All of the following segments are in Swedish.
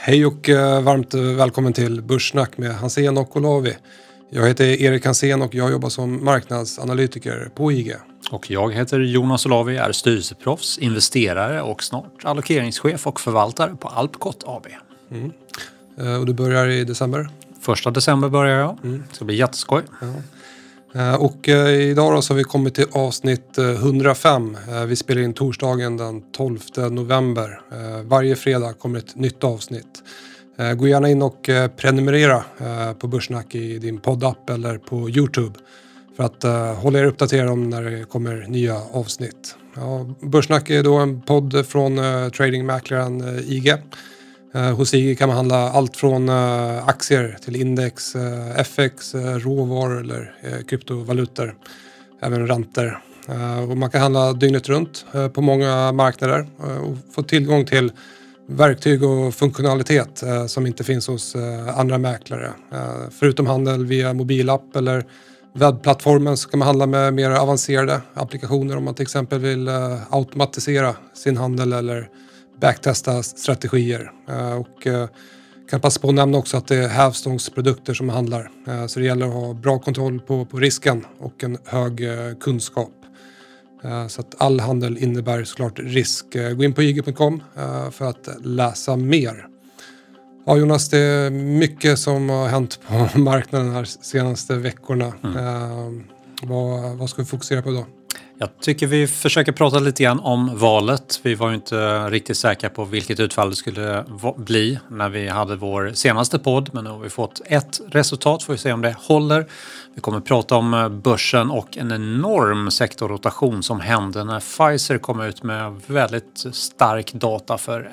Hej och varmt välkommen till Börssnack med Hansén och Olavi. Jag heter Erik Hansén och jag jobbar som marknadsanalytiker på IG. Och jag heter Jonas Olavi, är styrelseproffs, investerare och snart allokeringschef och förvaltare på Alpcot AB. Och du börjar i december? 1 december börjar jag. Det ska bli jätteskoj. Och idag då så har vi kommit till avsnitt 105. Vi spelar in torsdagen den 12 november. Varje fredag kommer ett nytt avsnitt. Gå gärna in och prenumerera på Börssnack i din poddapp eller på YouTube. För att hålla er uppdaterade om när det kommer nya avsnitt. Ja, Börssnack är då en podd från tradingmäklaren IG. Hos IG kan man handla allt från aktier till index, FX, råvaror eller kryptovalutor, även räntor. Och man kan handla dygnet runt på många marknader och få tillgång till verktyg och funktionalitet som inte finns hos andra mäklare. Förutom handel via mobilapp eller webbplattformen så kan man handla med mer avancerade applikationer om man till exempel vill automatisera sin handel eller backtesta strategier. Och kan passa på att nämna också att det är hävstångsprodukter som handlar. Så det gäller att ha bra kontroll på risken och en hög kunskap. Så att all handel innebär såklart risk. Gå in på ig.com för att läsa mer. Ja Jonas, det är mycket som har hänt på marknaden här senaste veckorna. Vad ska vi fokusera på då? Jag tycker vi försöker prata lite grann om valet. Vi var ju inte riktigt säkra på vilket utfall det skulle bli när vi hade vår senaste podd. Men nu har vi fått ett resultat, får vi se om det håller. Vi kommer prata om börsen och en enorm sektorrotation som hände när Pfizer kom ut med väldigt stark data för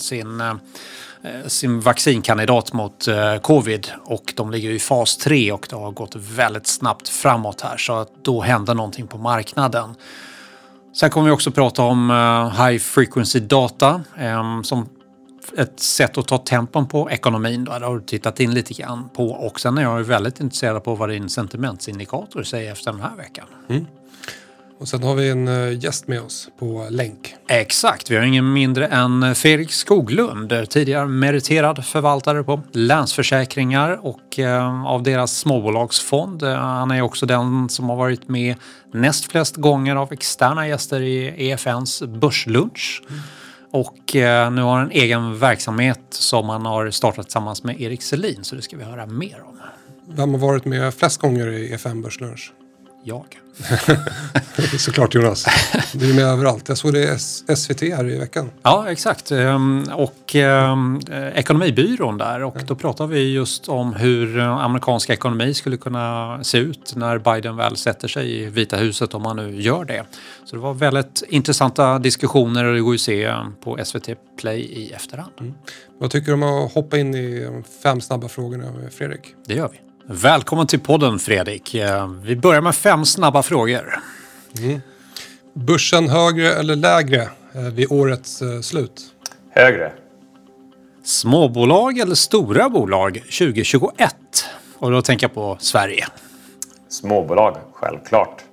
sin vaccinkandidat mot covid, och de ligger i fas 3 och det har gått väldigt snabbt framåt här, så att då händer någonting på marknaden. Sen kommer vi också prata om high frequency data som ett sätt att ta tempen på ekonomin. Då. Det har du tittat in lite grann på, och sen är jag väldigt intresserad på vad din sentimentsindikator säger efter den här veckan. Och sen har vi en gäst med oss på länk. Exakt, vi har ingen mindre än Fredrik Skoglund, tidigare meriterad förvaltare på Länsförsäkringar och av deras småbolagsfond. Han är också den som har varit med näst flest gånger av externa gäster i EFNs börslunch. Och nu har en egen verksamhet som han har startat tillsammans med Erik Selin, så det ska vi höra mer om. Vem har varit med flest gånger i EFN börslunch? Jag. Såklart Jonas. Du är med överallt. Jag såg det i SVT här i veckan. Ja, exakt. Och ekonomibyrån där. Och då pratar vi just om hur amerikansk ekonomi skulle kunna se ut när Biden väl sätter sig i Vita huset, om han nu gör det. Så det var väldigt intressanta diskussioner, och det går ju att se på SVT Play i efterhand. Vad tycker du om att hoppa in i de 5 snabba frågorna med Fredrik? Det gör vi. Välkommen till podden Fredrik. Vi börjar med 5 snabba frågor. Börsen högre eller lägre vid årets slut? Högre. Småbolag eller stora bolag 2021? Och då tänker jag på Sverige. Småbolag, självklart.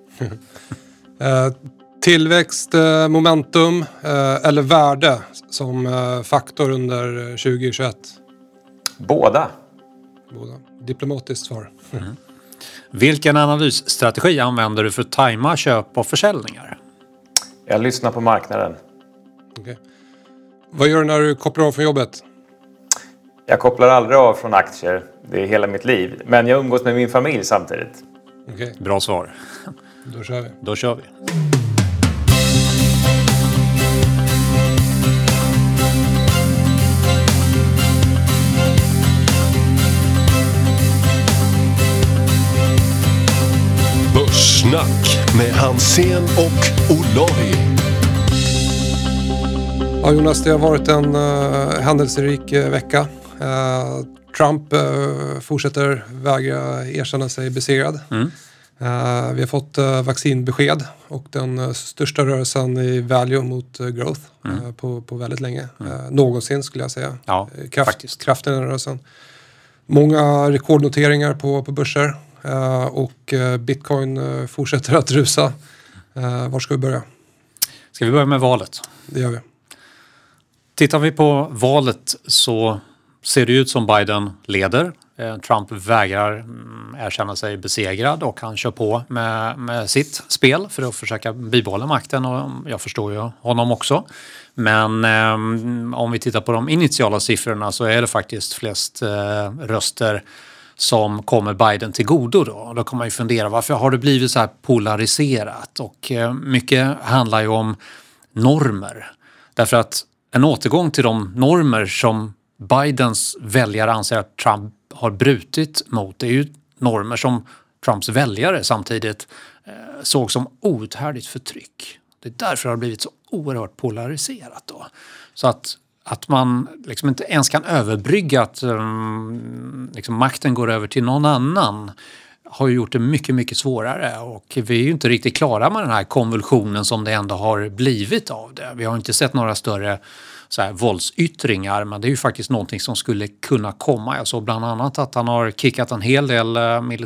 Tillväxt, momentum eller värde som faktor under 2021? Båda. Diplomatiskt svar. Vilken analysstrategi använder du för att tajma köp och försäljningar? Jag lyssnar på marknaden. Okay. Vad gör du när du kopplar av från jobbet? Jag kopplar aldrig av från aktier. Det är hela mitt liv. Men jag umgås med min familj samtidigt. Okay. Bra svar. Då kör vi. Börssnack med Hansén och Olavi. Ja Jonas, det har varit en händelserik vecka. Trump fortsätter vägra erkänna sig besegrad. Vi har fått vaccinbesked och den största rörelsen i value mot growth på väldigt länge. Någonsin skulle jag säga. Ja, kraften i den rörelsen. Många rekordnoteringar på börser. Och Bitcoin fortsätter att rusa. Var ska vi börja? Ska vi börja med valet? Det gör vi. Tittar vi på valet så ser det ut som Biden leder. Trump vägrar erkänna sig besegrad och han kör på med sitt spel för att försöka bibehålla makten, och jag förstår ju honom också. Men om vi tittar på de initiala siffrorna så är det faktiskt flest röster som kommer Biden till godo då. Då kan man ju fundera, varför har det blivit så här polariserat? Och mycket handlar ju om normer. Därför att en återgång till de normer som Bidens väljare anser att Trump har brutit mot, det är ju normer som Trumps väljare samtidigt såg som outhärdligt förtryck. Det är därför det har blivit så oerhört polariserat då. Så att man liksom inte ens kan överbrygga att liksom makten går över till någon annan har ju gjort det mycket, mycket svårare, och vi är ju inte riktigt klara med den här konvulsionen som det ändå har blivit av det. Vi har inte sett några större så här våldsyttringar, men det är ju faktiskt någonting som skulle kunna komma. Jag såg bland annat att han har kickat en hel del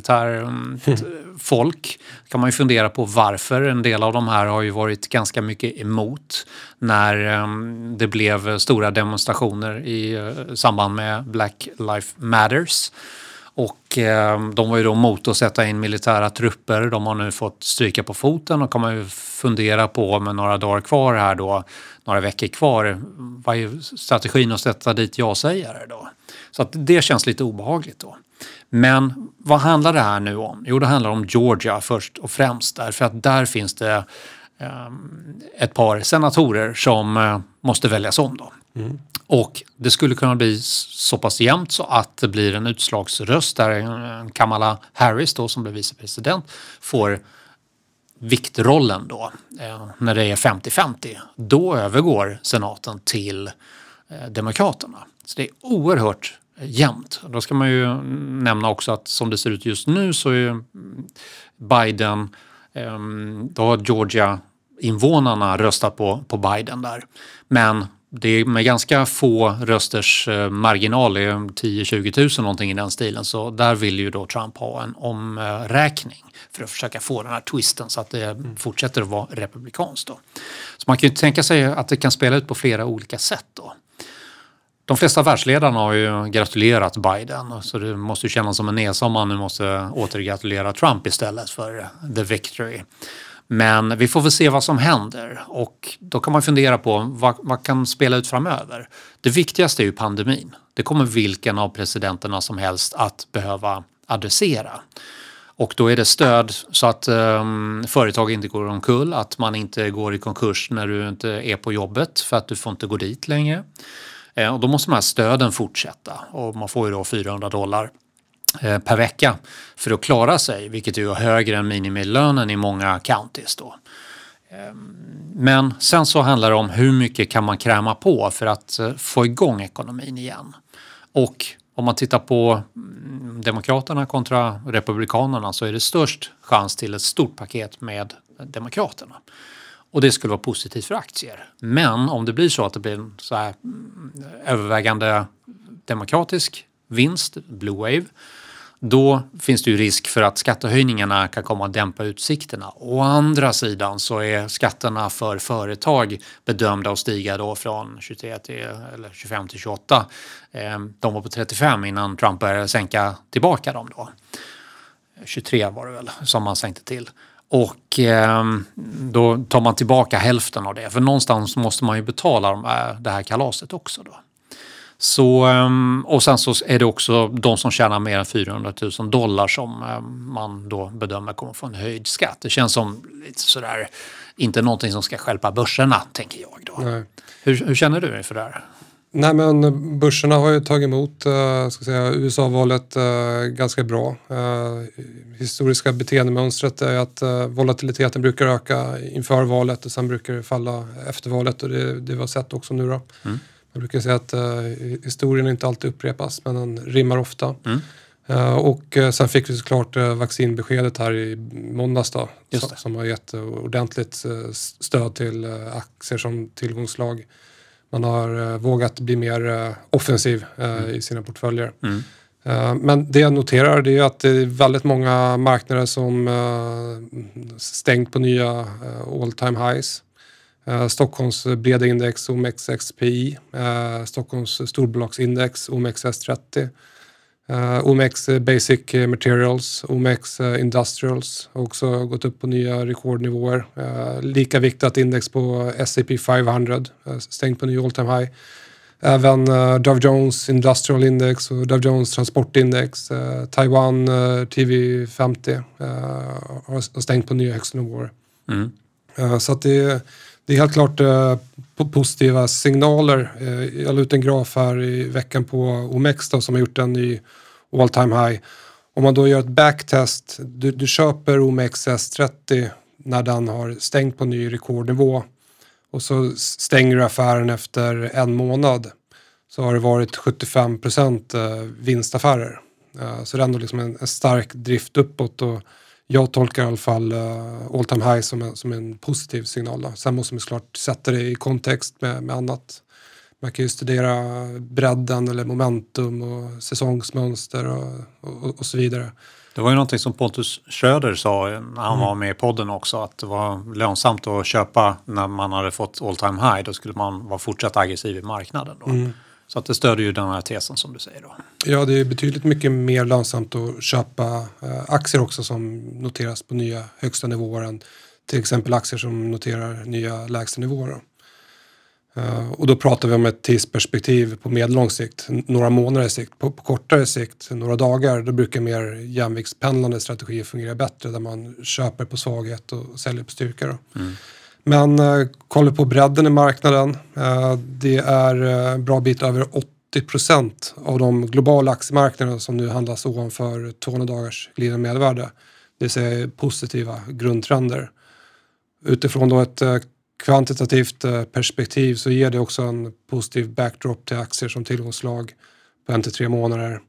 militärfolk. Kan man ju fundera på varför. En del av de här har ju varit ganska mycket emot när det blev stora demonstrationer i samband med Black Lives Matters. Och de var ju då mot att sätta in militära trupper. De har nu fått stryka på foten, och kan man ju fundera på med några dagar kvar här då, några veckor kvar, vad är strategin att sätta dit ja-sägare då? Så att det känns lite obehagligt då. Men vad handlar det här nu om? Jo, det handlar om Georgia först och främst, därför att där finns det ett par senatorer som måste väljas om då. Mm. Och det skulle kunna bli så pass jämnt så att det blir en utslagsröst där Kamala Harris då, som blir vicepresident, får viktrollen då. När det är 50-50, då övergår senaten till demokraterna. Så det är oerhört jämnt. Då ska man ju nämna också att som det ser ut just nu så är Biden, då har Georgia invånarna röstat på Biden där. Men det är med ganska få rösters marginal, 10-20 000 någonting i den stilen, så där vill ju då Trump ha en omräkning för att försöka få den här twisten så att det fortsätter att vara republikanskt då. Så man kan ju tänka sig att det kan spela ut på flera olika sätt då. De flesta världsledarna har ju gratulerat Biden, så det måste ju kännas som en nesa om man nu måste återgratulera Trump istället för the victory. Men vi får väl se vad som händer, och då kan man fundera på vad kan spela ut framöver. Det viktigaste är ju pandemin. Det kommer vilken av presidenterna som helst att behöva adressera. Och då är det stöd så att företag inte går omkull, att man inte går i konkurs när du inte är på jobbet för att du får inte gå dit längre. Och då måste de här stöden fortsätta, och man får ju då $400 per vecka för att klara sig, vilket är högre än minimilönen i många counties då. Men sen så handlar det om hur mycket kan man kräma på för att få igång ekonomin igen. Och om man tittar på demokraterna kontra republikanerna så är det störst chans till ett stort paket med demokraterna. Och det skulle vara positivt för aktier. Men om det blir så att det blir en så här övervägande demokratisk vinst, blue wave, då finns det ju risk för att skattehöjningarna kan komma att dämpa utsikterna. Å andra sidan så är skatterna för företag bedömda att stiga då från 23 till, eller 25 till 28. De var på 35 innan Trump började sänka tillbaka dem då. 23 var det väl som man sänkte till. Och då tar man tillbaka hälften av det. För någonstans måste man ju betala det här kalaset också då. Så, och sen så är det också de som tjänar mer än $400,000 som man då bedömer kommer få en höjd skatt. Det känns som lite sådär, inte någonting som ska stjälpa börserna, tänker jag då. Nej. Hur känner du dig för det här? Nej, men börserna har ju tagit emot USA-valet ganska bra. Historiska beteendemönstret är att volatiliteten brukar öka inför valet och sen brukar det falla efter valet, och det vi har sett också nu då. Mm. Man brukar säga att historien inte alltid upprepas, men den rimmar ofta. Mm. Och sen fick vi såklart vaccinbeskedet här i måndags då, som har gett ordentligt stöd till aktier som tillgångslag. Man har vågat bli mer offensiv i sina portföljer. Mm. Men det jag noterar, det är att det är väldigt många marknader som stängt på nya all time highs. Stockholms breda index OMXXPI, Stockholms storbolagsindex OMXS30, OMX Basic Materials, OMX Industrials har också gått upp på nya rekordnivåer. Lika viktigt index på S&P 500, stängt på ny all time high. Även Dow Jones Industrial Index och Dow Jones Transportindex, Taiwan TV50 har stängt på nya högsta nivåer. Så att det är helt klart positiva signaler. Jag la ut en graf här i veckan på OMX då, som har gjort en ny all time high. Om man då gör ett backtest, du köper OMX S30 när den har stängt på ny rekordnivå och så stänger du affären efter en månad, så har det varit 75% vinstaffärer. Så det är ändå liksom en stark drift uppåt, och jag tolkar i alla fall all time high som en positiv signal då. Sen måste man såklart sätta det i kontext med annat. Man kan ju studera bredden eller momentum och säsongsmönster och så vidare. Det var ju någonting som Pontus Schröder sa när han var med i podden också, att det var lönsamt att köpa när man hade fått all time high. Då skulle man vara fortsatt aggressiv i marknaden då. Så att det stödjer ju den här tesen som du säger då. Ja, det är betydligt mycket mer lönsamt att köpa aktier också som noteras på nya högsta nivåer än till exempel aktier som noterar nya lägsta nivåer. Och då pratar vi om ett tidsperspektiv på medellång sikt, några månader sikt. På kortare sikt, några dagar, då brukar mer jämviktspendlande strategier fungera bättre, där man köper på svaghet och säljer på styrka då. Men kollar på bredden i marknaden, det är bra bit över 80% av de globala aktiemarknaderna som nu handlas ovanför 200 dagars glidande medelvärde. Det vill säga positiva grundtrender. Utifrån då ett kvantitativt perspektiv så ger det också en positiv backdrop till aktier som tillgångslag på 1-3 månader.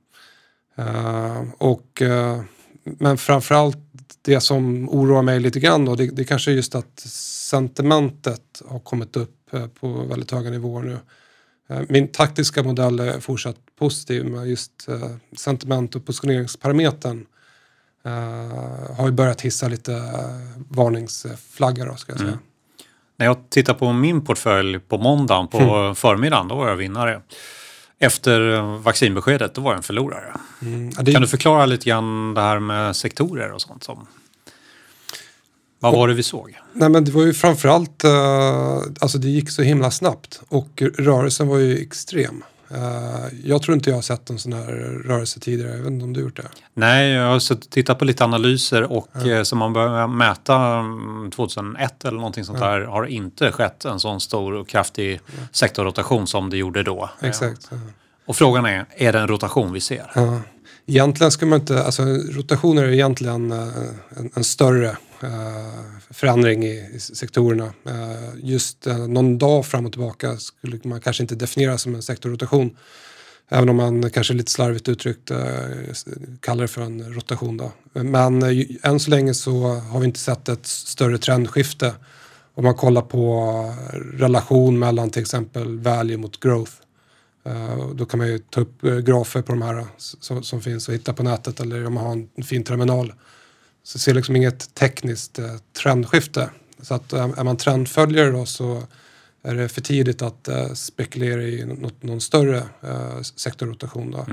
Men framförallt det som oroar mig lite grann då, det kanske är just att sentimentet har kommit upp på väldigt höga nivåer nu. Min taktiska modell är fortsatt positiv, men just sentiment och positioneringsparametern har ju börjat hissa lite varningsflaggor då, ska jag säga. När jag tittar på min portfölj på måndagen på förmiddagen, då var jag vinnare. Efter vaccinbeskedet, då var jag en förlorare. Kan du förklara lite grann det här med sektorer och sånt som... Vad var det vi såg? Nej, men det var ju framförallt, alltså det gick så himla snabbt och rörelsen var ju extrem. Jag tror inte jag har sett en sån här rörelse tidigare, jag vet inte om du gjort det. Nej, jag har tittat på lite analyser och som man började mäta 2001 eller någonting sånt där, har inte skett en sån stor och kraftig sektorrotation som det gjorde då. Exakt. Och frågan är det en rotation vi ser? Ja. Egentligen ska man inte, alltså rotationer är egentligen en större förändring i sektorerna. Just någon dag fram och tillbaka skulle man kanske inte definiera som en sektorrotation. Även om man kanske lite slarvigt uttryckt kallar det för en rotation då. Men än så länge så har vi inte sett ett större trendskifte. Om man kollar på relation mellan till exempel value mot growth. Då kan man ju ta upp grafer på de här som finns och hitta på nätet, eller om man har en fin terminal. Så ser liksom inget tekniskt trendskifte. Så att är man trendföljare då, så är det för tidigt att spekulera i någon större sektorrotation då.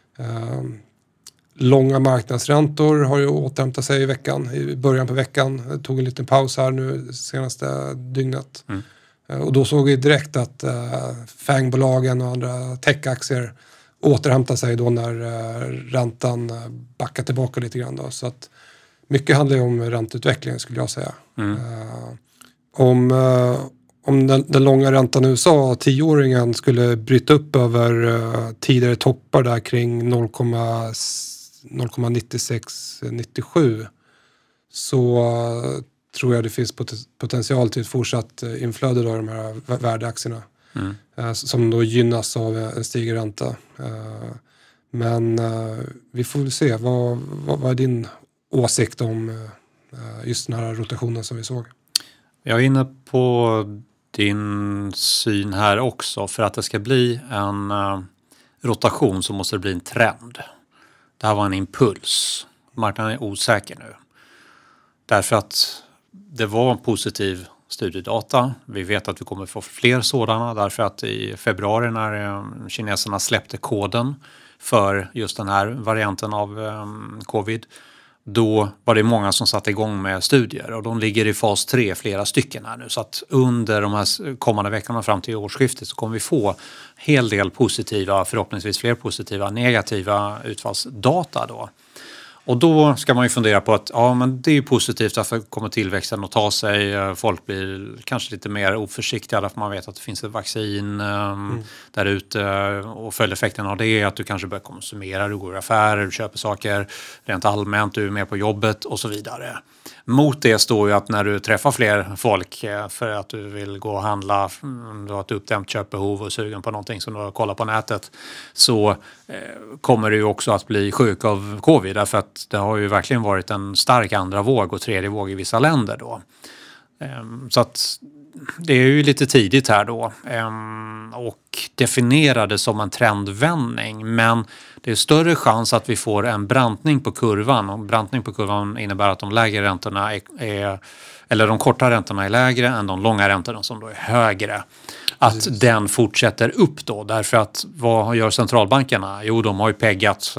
Långa marknadsräntor har ju återhämtat sig i veckan. I början på veckan tog en liten paus här nu senaste dygnet. Och då såg vi direkt att FANG-bolagen och andra techaktier återhämtar sig då när räntan backar tillbaka lite grann då. Så att mycket handlar ju om ränteutvecklingen, skulle jag säga. Om den långa räntan i USA, 10-åringen, skulle bryta upp över tidigare toppar där kring 0,96-97, så tror jag det finns potential till ett fortsatt inflöde av de här värdeaktierna. Som då gynnas av en stigande ränta. Men vi får väl se. Vad är din åsikt om just den här rotationen som vi såg? Jag är inne på din syn här också. För att det ska bli en rotation så måste det bli en trend. Det här var en impuls. Marknaden är osäker nu. Därför att det var en positiv studiedata. Vi vet att vi kommer få fler sådana därför att i februari när kineserna släppte koden för just den här varianten av covid, då var det många som satte igång med studier och de ligger i fas 3, flera stycken här nu. Så att under de här kommande veckorna fram till årsskiftet så kommer vi få hel del positiva, förhoppningsvis fler positiva, negativa utfallsdata då. Och då ska man ju fundera på att men det är ju positivt att kommer tillväxten att ta sig. Folk blir kanske lite mer oförsiktiga därför man vet att det finns ett vaccin där ute. Och följdeffekten av det är att du kanske börjar konsumera, du går i affärer, du köper saker rent allmänt, du är med på jobbet och så vidare. Mot det står ju att när du träffar fler folk för att du vill gå och handla, du har ett uppdämt köpbehov och sugen på någonting som du har kollat på nätet, så kommer du ju också att bli sjuk av covid därför att det har ju verkligen varit en stark andra våg och tredje våg i vissa länder då. Så att det är ju lite tidigt här då och definierade som en trendvändning, men det är större chans att vi får en brantning på kurvan, och brantning på kurvan innebär att de lägre räntorna eller de korta räntorna är lägre än de långa räntorna som då är högre. Att den fortsätter upp då, därför att vad gör centralbankerna? Jo, de har ju peggat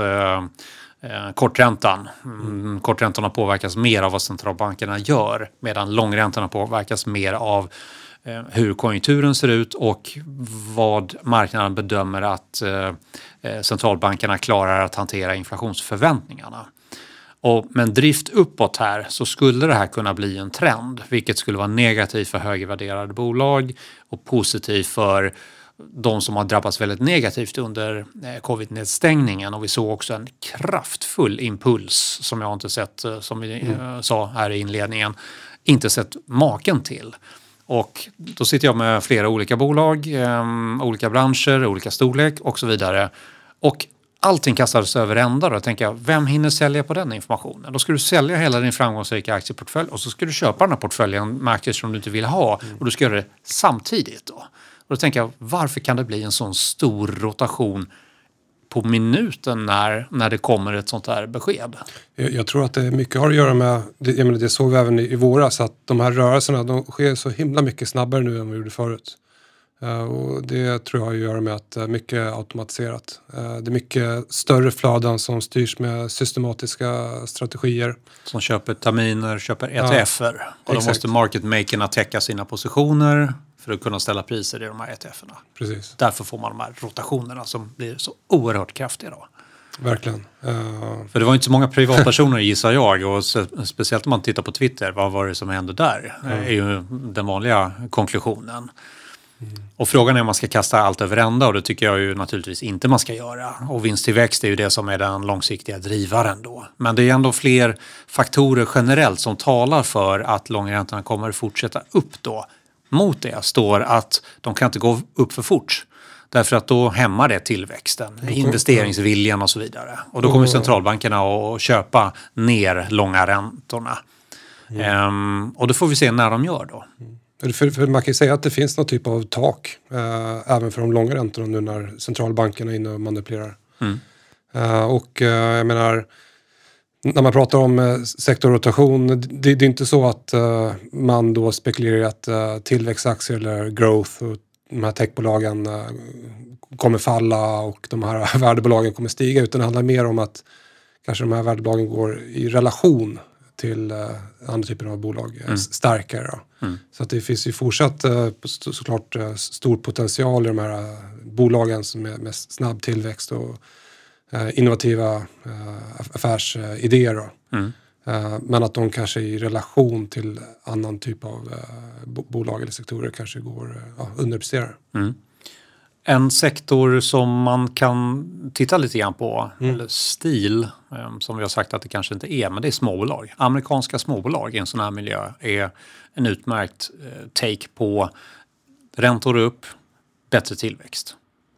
korträntan. Korträntorna påverkas mer av vad centralbankerna gör, medan långräntorna påverkas mer av hur konjunkturen ser ut och vad marknaden bedömer att centralbankerna klarar att hantera inflationsförväntningarna. Men drift uppåt här så skulle det här kunna bli en trend, vilket skulle vara negativt för högvärderade bolag och positivt för de som har drabbats väldigt negativt under covid-nedstängningen. Och vi såg också en kraftfull impuls som jag inte sett, som vi sa här i inledningen, inte sett maken till. Och då sitter jag med flera olika bolag, olika branscher, olika storlek och så vidare. Och allting kastades över ända då. Tänker jag, vem hinner sälja på den informationen? Då ska du sälja hela din framgångsrika aktieportfölj och så ska du köpa den här portföljen med aktier som du inte vill ha. Och du ska göra det samtidigt då. Och då tänker jag, varför kan det bli en sån stor rotation på minuten när det kommer ett sånt här besked? Jag tror att det mycket har att göra med, det såg vi även i våras, att de här rörelserna de sker så himla mycket snabbare nu än vi gjorde förut. Och det tror jag har att göra med att mycket är automatiserat. Det är mycket större flöden som styrs med systematiska strategier. Som köper terminer, köper ETFer. Och då exakt. måste marketmakerna täcka sina positioner för att kunna ställa priser i de här ETFerna. Precis. Därför får man de här rotationerna som blir så oerhört kraftiga då. Verkligen. För det var inte så många privatpersoner gissar jag, och speciellt om man tittar på Twitter, vad var det som hände där? Är ju den vanliga konklusionen. Och frågan är om man ska kasta allt över ända, och det tycker jag ju naturligtvis inte man ska göra. Och vinsttillväxt är ju det som är den långsiktiga drivaren då. Men det är ändå fler faktorer generellt som talar för att långräntorna kommer att fortsätta upp då. Mot det står att de kan inte gå upp för fort. Därför att då hämmar det tillväxten, investeringsviljan och så vidare. Och då kommer centralbankerna att köpa ner långa räntorna. Och då får vi se när de gör då. För man kan ju säga att det finns någon typ av tak även för de långa räntorna nu när centralbankerna är inne och manipulerar. Och jag menar, när man pratar om sektorrotation, det är inte så att man då spekulerar att tillväxtaktier eller growth och de här techbolagen kommer falla och de här värdebolagen kommer stiga, utan det handlar mer om att kanske de här värdebolagen går i relation till andra typer av bolag starkare. Så att det finns ju fortsatt såklart stor potential i de här bolagen som med snabb tillväxt och innovativa affärsidéer då. Men att de kanske i relation till annan typ av bolag eller sektorer kanske går underpresterar. En sektor som man kan titta lite grann på, eller stil, som vi har sagt att det kanske inte är, men det är småbolag. Amerikanska småbolag i en sån här miljö är en utmärkt take på räntor upp, bättre tillväxt.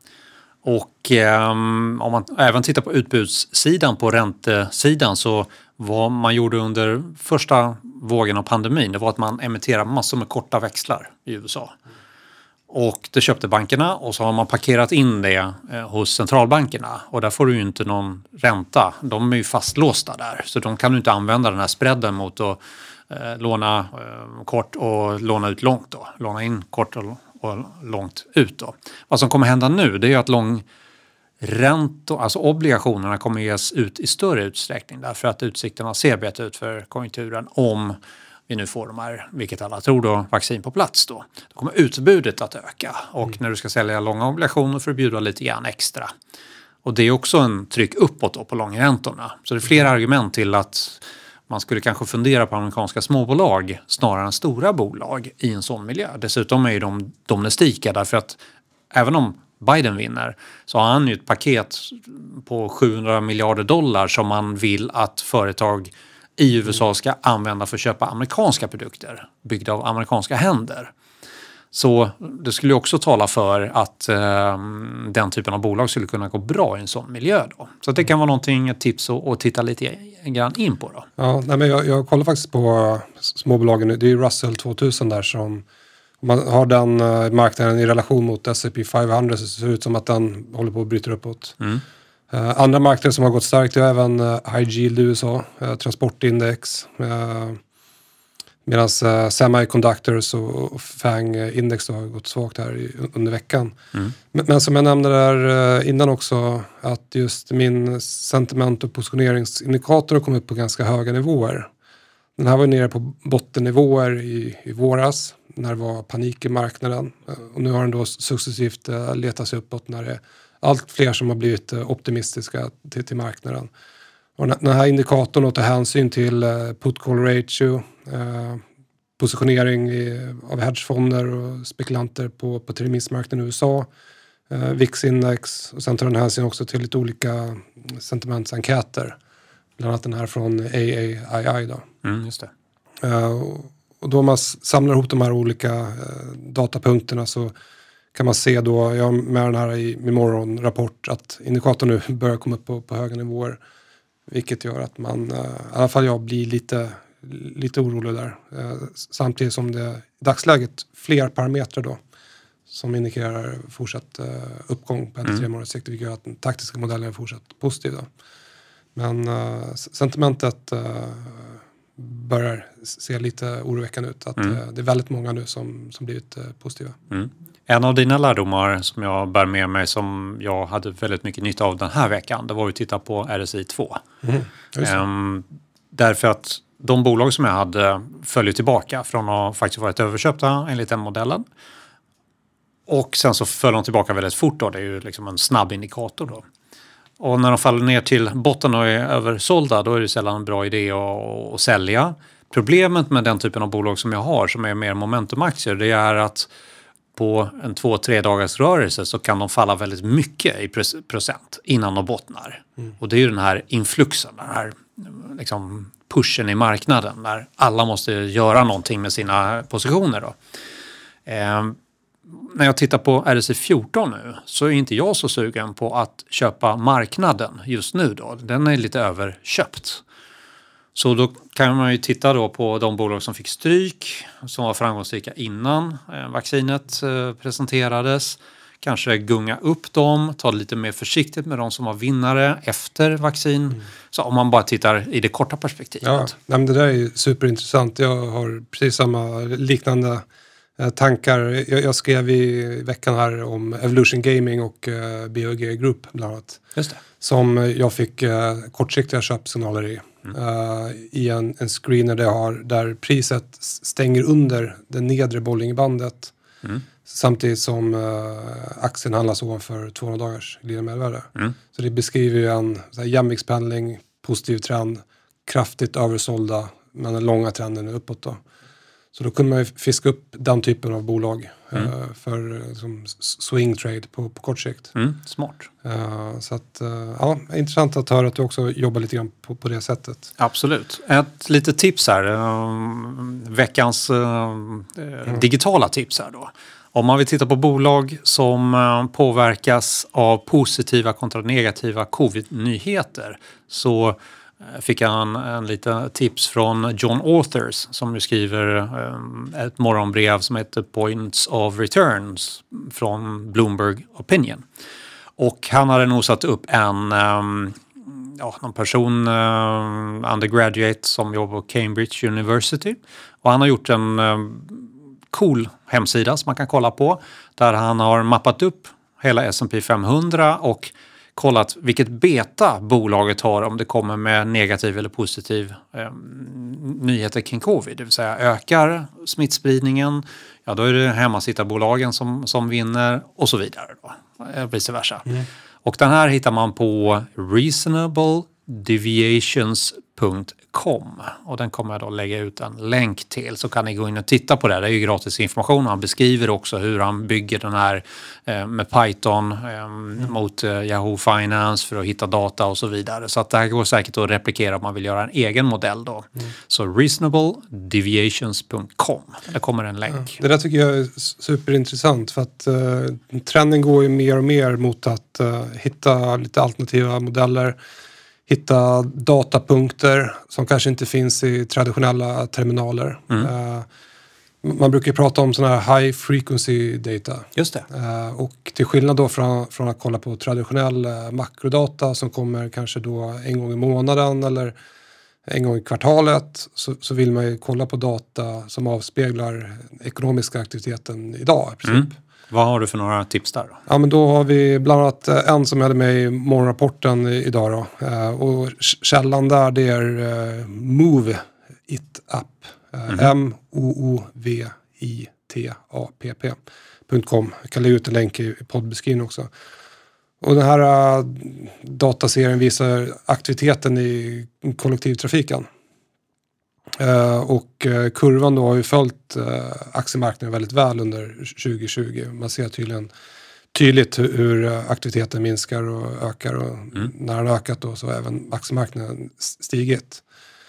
Och om man även tittar på utbudssidan, på räntesidan, så vad man gjorde under första vågen av pandemin, det var att man emitterade massor med korta växlar i USA. Och det köpte bankerna och så har man parkerat in det hos centralbankerna. Och där får du ju inte någon ränta. De är ju fastlåsta där. Så de kan ju inte använda den här spreaden mot att låna kort och låna ut långt då. Låna in kort och långt ut då. Vad som kommer hända nu, det är att långräntor, alltså obligationerna, kommer ges ut i större utsträckning därför att utsikterna ser bättre ut för konjunkturen om vi nu får de här, vilket alla tror då, vaccin på plats då. Då kommer utbudet att öka och när du ska sälja långa obligationer får du bjuda lite grann extra. Och det är också en tryck uppåt då på långräntorna. Så det är flera argument till att man skulle kanske fundera på amerikanska småbolag snarare än stora bolag i en sån miljö. Dessutom är ju de domestika därför att även om Biden vinner så har han ju ett paket på $700 miljarder som man vill att företag i USA ska använda för att köpa amerikanska produkter byggda av amerikanska händer. Så det skulle också tala för att den typen av bolag skulle kunna gå bra i en sån miljö då. Så det kan vara någonting, ett tips att titta lite grann in på då. Ja, nej, men jag kollar faktiskt på småbolagen nu. Det är ju Russell 2000 där som, om man har den marknaden i relation mot S&P 500 så ser det ut som att den håller på att bryta uppåt. Andra marknader som har gått starkt är även High Yield i USA, transportindex, medan semiconductors och FANG-index har gått svagt här under veckan. Men som jag nämnde där innan också, att just min sentiment- och positioneringsindikator har kommit upp på ganska höga nivåer. Den här var nere på bottennivåer i våras när det var panik i marknaden. Och nu har den då successivt letat sig uppåt när det är allt fler som har blivit optimistiska till marknaden. Och den här indikatorn tar hänsyn till put-call ratio, positionering av hedgefonder och spekulanter på terminsmarknaden i USA, VIX-index, och sen tar den hänsyn också till lite olika sentimentsenkäter. Bland annat den här från AAII då. Just det. Och då man samlar ihop de här olika datapunkterna så kan man se då, jag har med den här i min morgonrapport, att indikatorn nu börjar komma upp på höga nivåer. Vilket gör att man, i alla fall jag, blir lite orolig där. Samtidigt som det i dagsläget fler parametrar då som indikerar fortsatt uppgång på 1-3 månaders sikt, vilket gör att den taktiska modellen är fortsatt positiv då. Men sentimentet börjar se lite oroväckande ut. Att det är väldigt många nu som blivit positiva. En av dina lärdomar som jag bär med mig som jag hade väldigt mycket nytta av den här veckan, det var att titta på RSI 2. Därför att de bolag som jag hade följer tillbaka från att faktiskt varit överköpta enligt den modellen. Och sen så föll de tillbaka väldigt fort då. Det är ju liksom en snabb indikator då. Och när de faller ner till botten och är översålda, då är det sällan en bra idé att sälja. Problemet med den typen av bolag som jag har, som är mer momentumaktier, det är att på en 2-3 dagars rörelse så kan de falla väldigt mycket i procent innan de bottnar. Och det är ju den här influxen, den här liksom pushen i marknaden där alla måste göra någonting med sina positioner då. När jag tittar på RSI 14 nu så är inte jag så sugen på att köpa marknaden just nu då. Den är lite överköpt. Så då kan man ju titta då på de bolag som fick stryk, som var framgångsrika innan vaccinet presenterades. Kanske gunga upp dem, ta det lite mer försiktigt med de som var vinnare efter vaccin. Så om man bara tittar i det korta perspektivet. Ja, men det där är ju superintressant. Jag har precis samma liknande tankar. Jag skrev i veckan här om Evolution Gaming och BOG Group bland annat. Just det. Som jag fick kortsiktiga köpsignaler i en screener där priset stänger under det nedre Bollingerbandet. Samtidigt som aktien handlas ovanför 200 dagars glidande medelvärde. Så det beskriver ju en jämviktspendling, positiv trend, kraftigt översålda, men den långa trenden är uppåt då. Så då kunde man ju fiska upp den typen av bolag för liksom, swing trade på kort sikt. Smart. Så att, ja, intressant att höra att du också jobbar lite grann på det sättet. Absolut. Ett litet tips här, veckans digitala tips här då. Om man vill titta på bolag som påverkas av positiva kontra negativa covid-nyheter så fick jag en liten tips från John Authors som ju skriver ett morgonbrev som heter Points of Returns från Bloomberg Opinion. Och han hade nog satt upp en någon person, undergraduate som jobbar på Cambridge University. Och han har gjort en cool hemsida som man kan kolla på. Där han har mappat upp hela S&P 500 och kollat vilket beta bolaget har om det kommer med negativ eller positiv nyheter kring covid. Det vill säga ökar smittspridningen, ja då är det hemmasittarbolagen som vinner och så vidare då. Vice versa. Och den här hittar man på reasonabledeviations.com och den kommer jag då lägga ut en länk till, så kan ni gå in och titta på det. Det är ju gratis information. Han beskriver också hur han bygger den här med Python mot Yahoo Finance för att hitta data och så vidare. Så att det här går säkert att replikera om man vill göra en egen modell då. Så reasonabledeviations.com. Där kommer en länk. Det där tycker jag är superintressant, för att trenden går ju mer och mer mot att hitta lite alternativa modeller. Hitta datapunkter som kanske inte finns i traditionella terminaler. Man brukar prata om sådana här high frequency data. Just det. Och till skillnad då från att kolla på traditionell makrodata som kommer kanske då en gång i månaden eller en gång i kvartalet, så vill man ju kolla på data som avspeglar ekonomiska aktiviteten idag i princip. Vad har du för några tips där då? Ja, men då har vi bland annat en som jag hade med i morgonrapporten idag då. Och källan där, det är Move It App. moovitapp.com. Jag kan lägga ut en länk i poddbeskrivningen också. Och den här dataserien visar aktiviteten i kollektivtrafiken. Och kurvan då har ju följt aktiemarknaden väldigt väl under 2020. Man ser tydligt hur aktiviteten minskar och ökar, och när den har ökat då så har även aktiemarknaden stigit.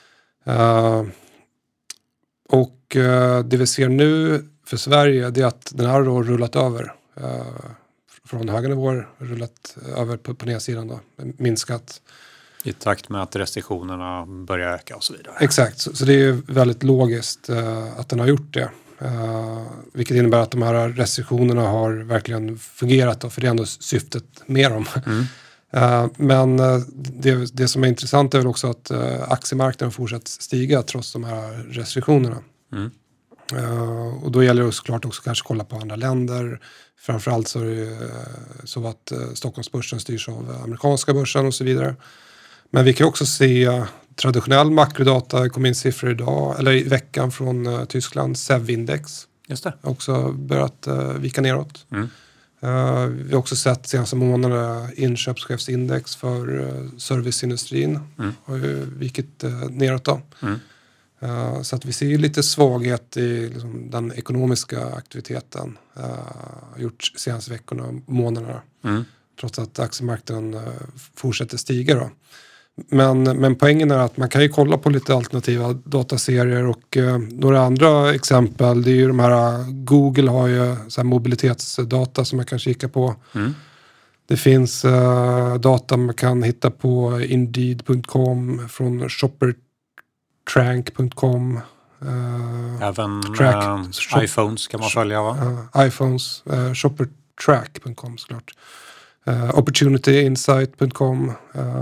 Och det vi ser nu för Sverige, det är att den har då rullat över från höga nivåer, rullat över på nedsidan då, minskat. I takt med att restriktionerna börjar öka och så vidare. Exakt, så det är väldigt logiskt att den har gjort det. Vilket innebär att de här restriktionerna har verkligen fungerat då, för det är ändå syftet med dem. Men det som är intressant är väl också att aktiemarknaden fortsatt stiga trots de här restriktionerna. Och då gäller det såklart också kanske kolla på andra länder. Framförallt så är det så att Stockholmsbörsen styrs av amerikanska börsen och så vidare. Men vi kan också se traditionell makrodata. Det kom in siffror idag, eller i veckan från Tyskland, SEV-index. Just det. Också börjat vika neråt. Vi har också sett senaste månaderna inköpschefsindex för serviceindustrin. Har ju vikit neråt då. Så att vi ser lite svaghet i liksom, den ekonomiska aktiviteten gjort senaste veckorna och månaderna. Trots att aktiemarknaden fortsätter stiga då. Men poängen är att man kan ju kolla på lite alternativa dataserier, och några andra exempel, det är ju de här, Google har ju så här mobilitetsdata som man kan kika på. Det finns data man kan hitta på Indeed.com, från shoppertrank.com. Även iPhones kan man följa, va? iPhones, shoppertrack.com såklart. Opportunityinsight.com.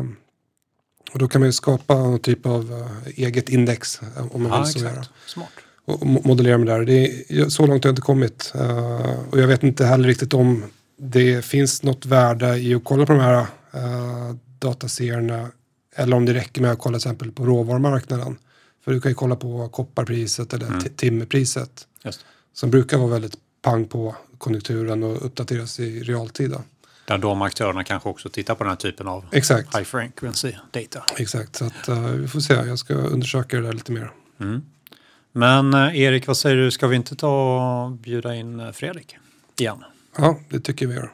Och då kan man ju skapa någon typ av eget index om man vill så göra. Smart. Och modellera med det där. Så långt har jag inte kommit. Och jag vet inte heller riktigt om det finns något värde i att kolla på de här dataserierna, eller om det räcker med att kolla till exempel på råvarumarknaden. För du kan ju kolla på kopparpriset eller timmerpriset. Just. Som brukar vara väldigt pang på konjunkturen och uppdateras i realtid. Där de aktörerna kanske också tittar på den här typen av high frequency data. Exakt, så att vi får se. Jag ska undersöka det där lite mer. Men Erik, vad säger du? Ska vi inte ta och bjuda in Fredrik igen? Ja, det tycker vi gör.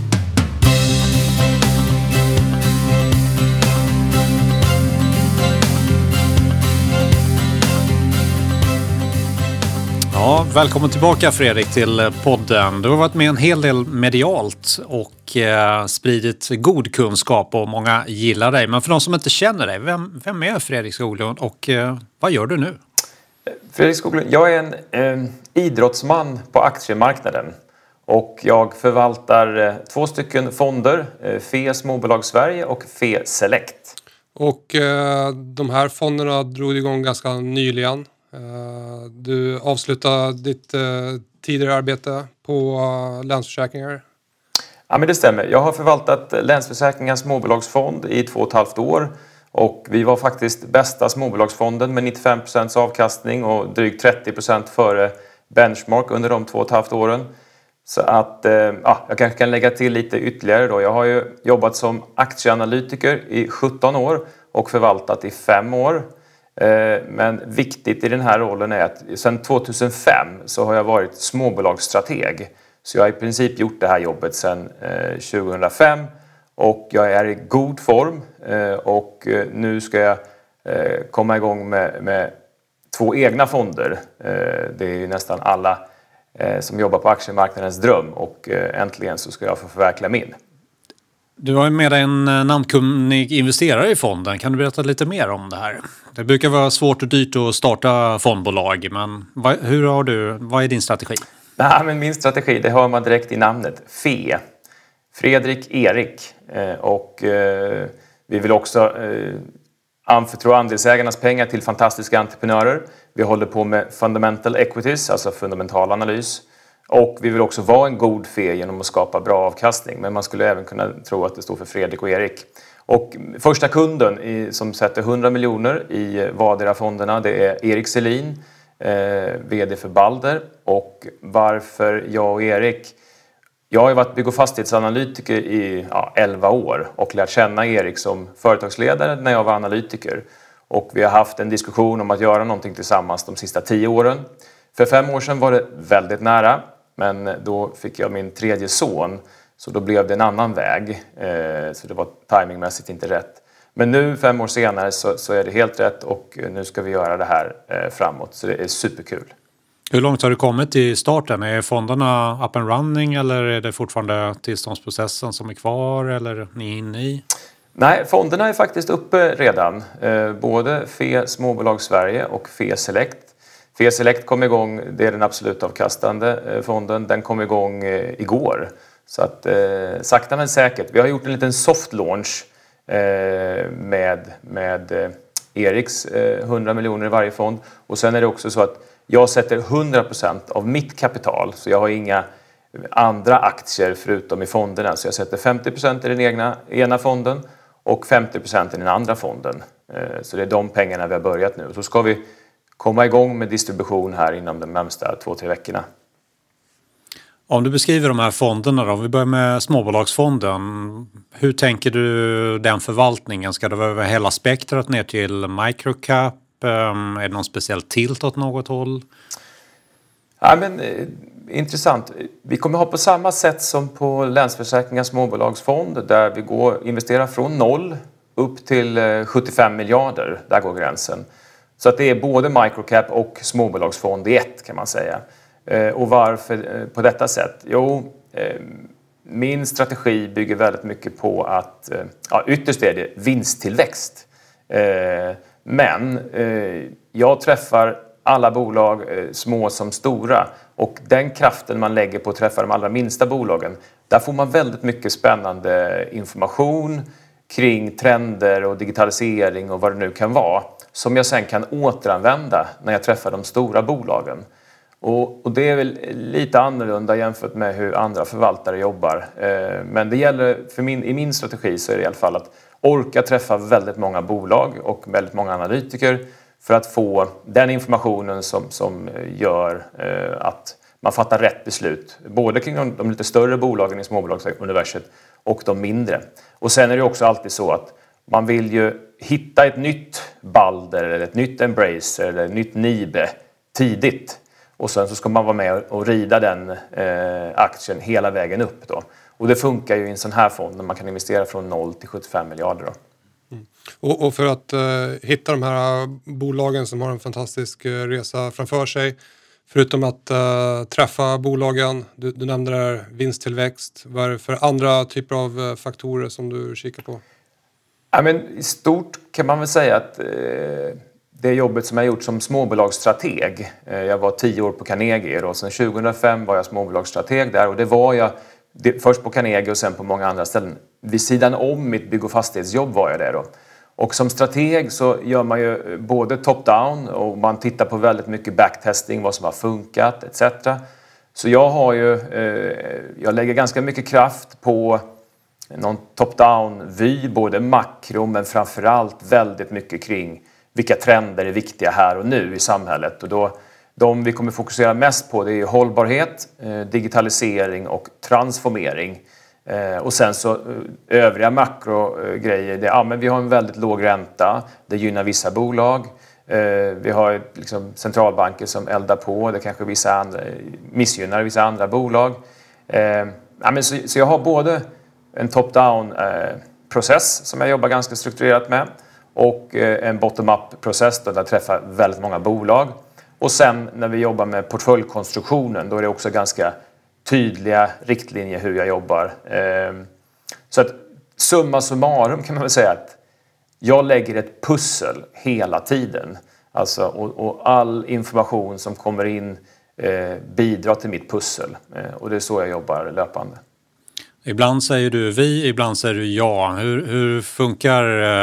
Ja, välkommen tillbaka Fredrik till podden. Du har varit med en hel del medialt och spridit god kunskap, och många gillar dig. Men för de som inte känner dig, vem är Fredrik Skoglund och vad gör du nu? Fredrik Skoglund, jag är en idrottsman på aktiemarknaden. Och jag förvaltar 2 stycken fonder, FE Småbolag Sverige och FE Select. Och de här fonderna drog igång ganska nyligen. Du avslutade ditt tidigare arbete på Länsförsäkringar. Ja, men det stämmer. Jag har förvaltat Länsförsäkringars småbolagsfond i 2,5 år. Och vi var faktiskt bästa småbolagsfonden med 95% avkastning och drygt 30% före benchmark under de 2,5 åren. Så att jag kanske kan lägga till lite ytterligare då. Jag har ju jobbat som aktieanalytiker i 17 år och förvaltat i 5 år. Men viktigt i den här rollen är att sedan 2005 så har jag varit småbolagsstrateg. Så jag har i princip gjort det här jobbet sedan 2005 och jag är i god form och nu ska jag komma igång med 2 egna fonder. Det är ju nästan alla som jobbar på aktiemarknadens dröm och äntligen så ska jag få förverkliga min. Du har ju med dig en namnkunnig investerare i fonden. Kan du berätta lite mer om det här? Det brukar vara svårt och dyrt att starta fondbolag, men vad är din strategi? Nej, men min strategi, det hör man direkt i namnet. FE. Fredrik Erik. Och vi vill också anförtro andelsägarnas pengar till fantastiska entreprenörer. Vi håller på med fundamental equities, alltså fundamental analys. Och vi vill också vara en god fe genom att skapa bra avkastning. Men man skulle även kunna tro att det står för Fredrik och Erik. Och första kunden som sätter 100 miljoner i vardera fonderna, det är Erik Selin, vd för Balder. Och varför jag och Erik? Jag har ju varit bygg- och fastighetsanalytiker i 11 år och lärt känna Erik som företagsledare när jag var analytiker. Och vi har haft en diskussion om att göra någonting tillsammans de sista 10 åren. För 5 år sedan var det väldigt nära, men då fick jag min 3:e son. Så då blev det en annan väg, så det var timingmässigt inte rätt. Men nu 5 år senare så är det helt rätt och nu ska vi göra det här framåt. Så det är superkul. Hur långt har du kommit i starten? Är fonderna up and running eller är det fortfarande tillståndsprocessen som är kvar eller är ni inne i? Nej, fonderna är faktiskt uppe redan. Både FE Småbolag Sverige och FE Select. FE Select kom igång, det är den absolut avkastande fonden, den kom igång igår. Så att sakta men säkert. Vi har gjort en liten soft launch med Eriks 100 miljoner i varje fond. Och sen är det också så att jag sätter 100% av mitt kapital, så jag har inga andra aktier förutom i fonderna. Så jag sätter 50% i den ena fonden och 50% i den andra fonden. Så det är de pengarna vi har börjat nu. Så ska vi komma igång med distribution här inom de närmsta 2-3 veckorna. Om du beskriver de här fonderna då, om vi börjar med småbolagsfonden. Hur tänker du den förvaltningen? Ska det vara över hela spektrat ner till microcap? Är det någon speciell tilt åt något håll? Ja, men intressant. Vi kommer ha på samma sätt som på Länsförsäkringars småbolagsfond där vi investerar från 0 upp till 75 miljarder. Där går gränsen. Så att det är både microcap och småbolagsfond i ett kan man säga. Och varför på detta sätt? Jo, min strategi bygger väldigt mycket på att ytterst är det vinsttillväxt. Men jag träffar alla bolag, små som stora. Och den kraften man lägger på att träffa de allra minsta bolagen, där får man väldigt mycket spännande information kring trender och digitalisering och vad det nu kan vara. Som jag sen kan återanvända när jag träffar de stora bolagen. Och det är väl lite annorlunda jämfört med hur andra förvaltare jobbar. Men det gäller, i min strategi så är det i alla fall att orka träffa väldigt många bolag och väldigt många analytiker för att få den informationen som gör att man fattar rätt beslut. Både kring de lite större bolagen i småbolagsuniverset och de mindre. Och sen är det också alltid så att man vill ju hitta ett nytt Balder eller ett nytt Embracer eller ett nytt Nibe tidigt. Och sen så ska man vara med och rida den aktien hela vägen upp då. Och det funkar ju i en sån här fond när man kan investera från 0 till 75 miljarder då. Mm. Och för att hitta de här bolagen som har en fantastisk resa framför sig, förutom att träffa bolagen, du nämnde där vinsttillväxt, vad är det för andra typer av faktorer som du kikar på? Ja, men i stort kan man väl säga att det jobbet som jag gjort som småbolagsstrateg, jag var 10 år på Carnegie och sen 2005 var jag småbolagsstrateg där och det var jag först på Carnegie och sen på många andra ställen. Vid sidan om mitt bygg- och fastighetsjobb var jag där då. Och som strateg så gör man ju både top-down och man tittar på väldigt mycket backtesting, vad som har funkat etc. Så jag lägger ganska mycket kraft på någon top-down-vy, både makro men framförallt väldigt mycket kring vilka trender är viktiga här och nu i samhället. Och då, de vi kommer fokusera mest på det är hållbarhet, digitalisering och transformering. Och sen så övriga makrogrejer, men vi har en väldigt låg ränta, det gynnar vissa bolag. Vi har liksom centralbanker som eldar på, det kanske missgynnar vissa andra bolag. Så jag har både en top-down process som jag jobbar ganska strukturerat med och en bottom-up process där jag träffar väldigt många bolag. Och sen när vi jobbar med portföljkonstruktionen, då är det också ganska tydliga riktlinjer hur jag jobbar. Så att summa summarum kan man väl säga att jag lägger ett pussel hela tiden. Alltså, och all information som kommer in bidrar till mitt pussel. Och det är så jag jobbar löpande. Ibland säger du vi, ibland säger du ja. Hur funkar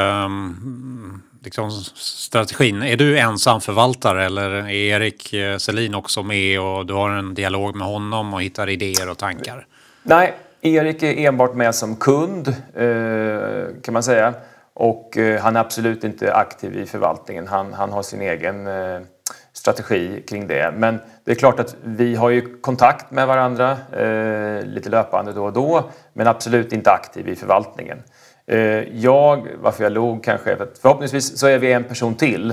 strategin? Är du ensam förvaltare eller är Erik Selin också med och du har en dialog med honom och hittar idéer och tankar? Nej, Erik är enbart med som kund kan man säga. Och han är absolut inte aktiv i förvaltningen. Han har sin egen strategi kring det. Men det är klart att vi har ju kontakt med varandra lite löpande då och då. Men absolut inte aktiv i förvaltningen. Varför jag log kanske, förhoppningsvis så är vi en person till.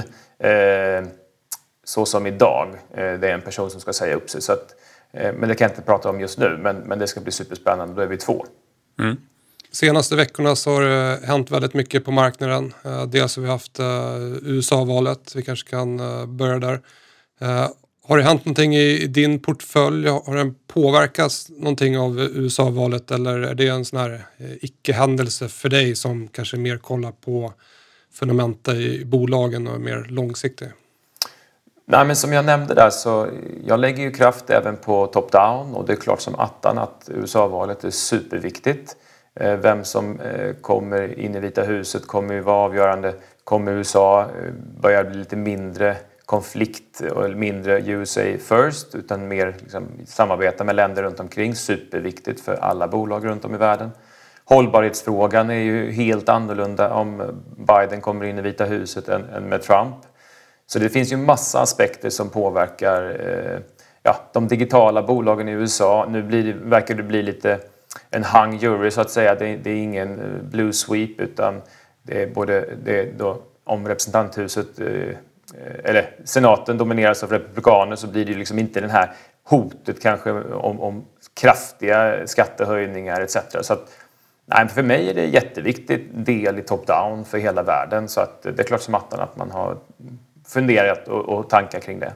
Så som idag. Det är en person som ska säga upp sig. Så att, men det kan jag inte prata om just nu. Men det ska bli superspännande. Då är vi 2. Mm. Senaste veckorna så har det hänt väldigt mycket på marknaden. Dels har vi haft USA-valet. Vi kanske kan börja där. Har det hänt någonting i din portfölj? Har den påverkats någonting av USA-valet? Eller är det en sån här icke-händelse för dig som kanske mer kollar på fundamenta i bolagen och är mer långsiktig? Nej, men som jag nämnde där så jag lägger ju kraft även på top-down. Och det är klart som attan att USA-valet är superviktigt. Vem som kommer in i Vita huset kommer ju vara avgörande. Kommer USA börja bli lite mindre konflikt och mindre USA first utan mer liksom, samarbeta med länder runt omkring. Superviktigt för alla bolag runt om i världen. Hållbarhetsfrågan är ju helt annorlunda om Biden kommer in i Vita huset än med Trump. Så det finns ju massa aspekter som påverkar de digitala bolagen i USA. Nu verkar det bli lite en hung jury så att säga. Det är ingen blue sweep utan det är då, om representanthuset eller senaten domineras av republikaner så blir det ju liksom inte den här hotet kanske om kraftiga skattehöjningar etc. Så att, för mig är det en jätteviktig del i top-down för hela världen så att det är klart som att man har funderat och tankar kring det.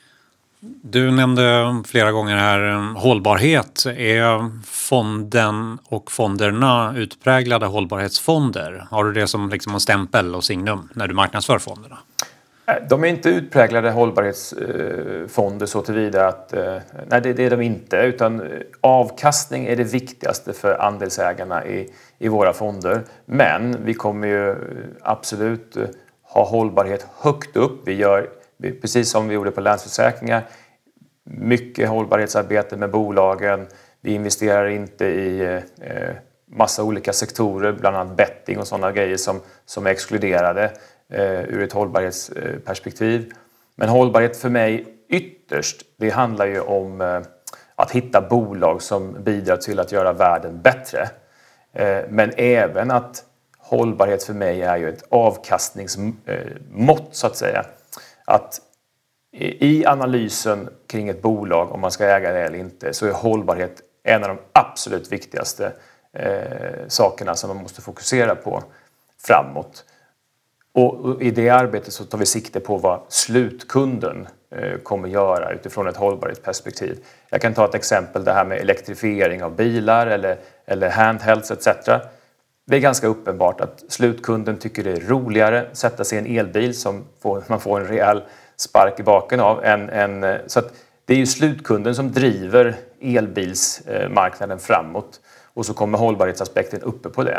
Du nämnde flera gånger här hållbarhet. Är fonden och fonderna utpräglade hållbarhetsfonder? Har du det som liksom en stämpel och signum när du marknadsför fonderna? De är inte utpräglade hållbarhetsfonder så tillvida att nej, det är de inte. Utan avkastning är det viktigaste för andelsägarna i våra fonder. Men vi kommer ju absolut ha hållbarhet högt upp. Vi gör, precis som vi gjorde på Länsförsäkringar, mycket hållbarhetsarbete med bolagen. Vi investerar inte i massa olika sektorer, bland annat betting och sådana grejer som är exkluderade ur ett hållbarhetsperspektiv. Men hållbarhet för mig ytterst, det handlar ju om att hitta bolag som bidrar till att göra världen bättre. Men även att hållbarhet för mig är ju ett avkastningsmått så att säga. Att i analysen kring ett bolag, om man ska äga det eller inte, så är hållbarhet en av de absolut viktigaste sakerna som man måste fokusera på framåt. Och i det arbetet så tar vi sikte på vad slutkunden kommer göra utifrån ett hållbarhetsperspektiv. Jag kan ta ett exempel, det här med elektrifiering av bilar eller handhelds etc. Det är ganska uppenbart att slutkunden tycker det är roligare att sätta sig i en elbil som man får en rejäl spark i baken av. Så att det är ju slutkunden som driver elbilsmarknaden framåt och så kommer hållbarhetsaspekten uppe på det.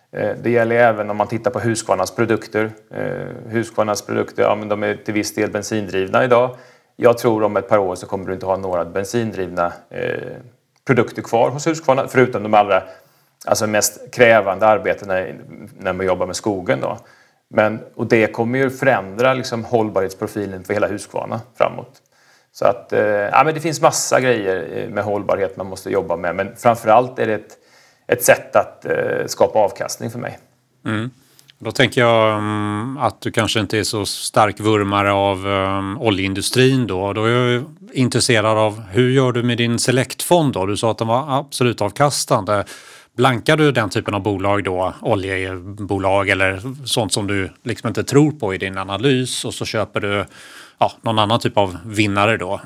Det gäller även om man tittar på Husqvarnas produkter. Husqvarnas produkter, ja, men de är till viss del bensindrivna idag. Jag tror om ett par år så kommer du inte ha några bensindrivna produkter kvar hos Husqvarna, förutom de allra mest krävande arbetena när man jobbar med skogen då. Och det kommer ju förändra liksom hållbarhetsprofilen för hela Husqvarna framåt. Så att men det finns massa grejer med hållbarhet man måste jobba med, men framförallt är det ett sätt att skapa avkastning för mig. Då tänker jag att du kanske inte är så stark vurmare av oljeindustrin då. Då är jag intresserad av hur gör du med din Select-fond då? Du sa att den var absolut avkastande. Blankar du den typen av bolag då, oljebolag eller sånt som du liksom inte tror på i din analys, och så köper du någon annan typ av vinnare då?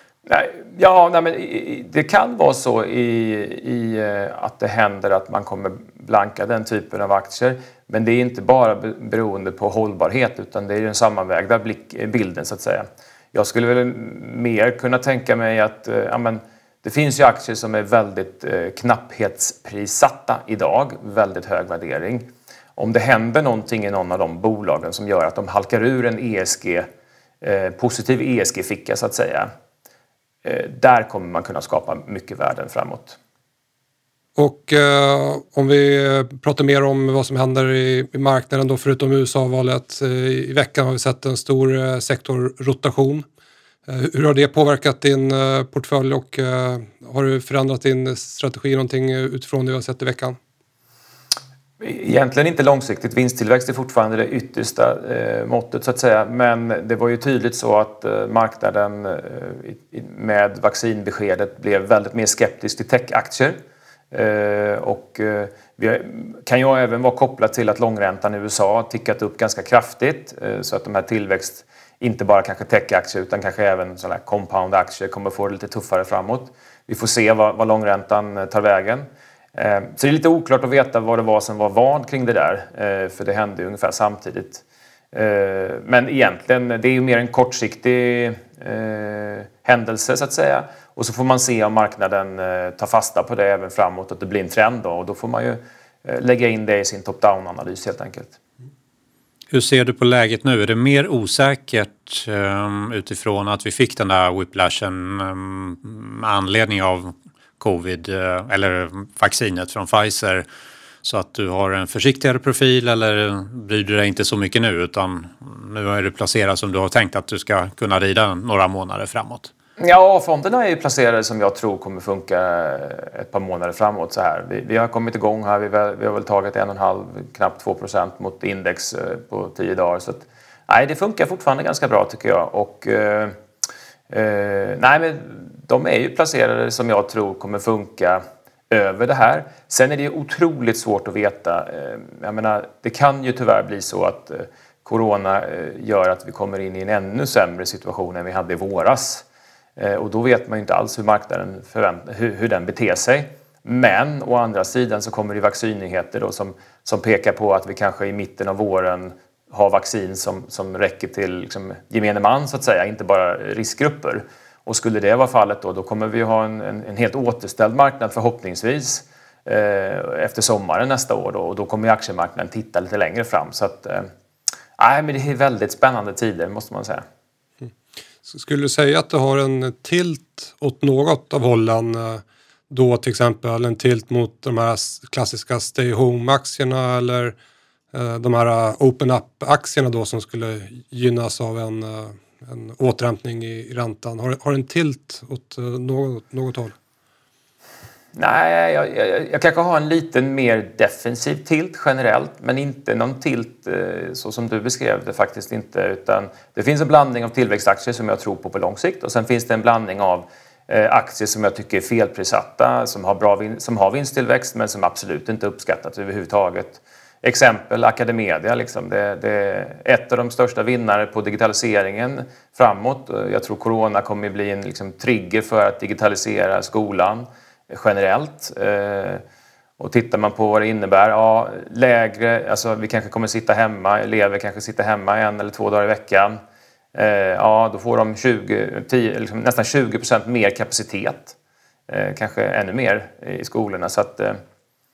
Men det kan vara så i att det händer att man kommer blanka den typen av aktier. Men det är inte bara beroende på hållbarhet, utan det är den sammanvägda bilden så att säga. Jag skulle väl mer kunna tänka mig att det finns ju aktier som är väldigt knapphetsprissatta idag, väldigt hög värdering. Om det händer någonting i någon av de bolagen som gör att de halkar ur en positiv ESG-ficka så att säga, där kommer man kunna skapa mycket värden framåt. Och om vi pratar mer om vad som händer i marknaden då, förutom USA-valet, i veckan har vi sett en stor sektorrotation. Hur har det påverkat din portfölj och har du förändrat din strategi någonting utifrån det vi har sett i veckan? Egentligen inte långsiktigt. Vinsttillväxt är fortfarande det yttersta måttet så att säga. Men det var ju tydligt så att marknaden med vaccinbeskedet blev väldigt mer skeptisk till techaktier. Och kan ju även vara kopplat till att långräntan i USA har tickat upp ganska kraftigt. Så att de här tillväxt, inte bara kanske techaktier utan kanske även sådana här compound-aktier kommer få det lite tuffare framåt. Vi får se vad långräntan tar vägen. Så det är lite oklart att veta vad det var som var vad kring det där. För det hände ju ungefär samtidigt. Men egentligen, det är ju mer en kortsiktig händelse så att säga. Och så får man se om marknaden tar fasta på det även framåt, att det blir en trend då. Och då får man ju lägga in det i sin top-down-analys helt enkelt. Hur ser du på läget nu? Är det mer osäkert utifrån att vi fick den där whiplashen med anledning av covid eller vaccinet från Pfizer, så att du har en försiktigare profil, eller bryr du dig inte så mycket nu utan nu är du placerad som du har tänkt att du ska kunna rida några månader framåt? Ja, fonderna är ju placerade som jag tror kommer funka ett par månader framåt så här. Vi har kommit igång här, vi har väl tagit 1,5, knappt 2% mot index på 10 dagar. Så att, det funkar fortfarande ganska bra tycker jag. Och men de är ju placerade som jag tror kommer funka över det här. Sen är det ju otroligt svårt att veta. Jag menar, det kan ju tyvärr bli så att corona gör att vi kommer in i en ännu sämre situation än vi hade i våras. Och då vet man ju inte alls hur marknaden hur den beter sig. Men å andra sidan så kommer det vaccinnyheter då som pekar på att vi kanske i mitten av våren har vaccin som räcker till liksom gemene man så att säga, inte bara riskgrupper. Och skulle det vara fallet då kommer vi ha en helt återställd marknad förhoppningsvis efter sommaren nästa år då. Och då kommer aktiemarknaden titta lite längre fram. Så att, men det är väldigt spännande tider måste man säga. Skulle du säga att du har en tilt åt något av hållen då, till exempel en tilt mot de här klassiska stay home-aktierna eller de här open up-aktierna då som skulle gynnas av en återhämtning i räntan? Har en tilt åt något håll? Nej, jag kanske har en liten mer defensiv tilt generellt, men inte någon tilt så som du beskrev det faktiskt inte, utan det finns en blandning av tillväxtaktier som jag tror på lång sikt och sen finns det en blandning av aktier som jag tycker är felprissatta, som har vinsttillväxt men som absolut inte uppskattats överhuvudtaget. Exempel Academedia, liksom. Det är ett av de största vinnare på digitaliseringen framåt. Jag tror corona kommer bli en liksom, trigger för att digitalisera skolan generellt. Och tittar man på vad det innebär, lägre, alltså vi kanske kommer sitta hemma, elever kanske sitter hemma 1 eller 2 dagar i veckan. Då får de nästan 20% mer kapacitet. Kanske ännu mer i skolorna. Så att,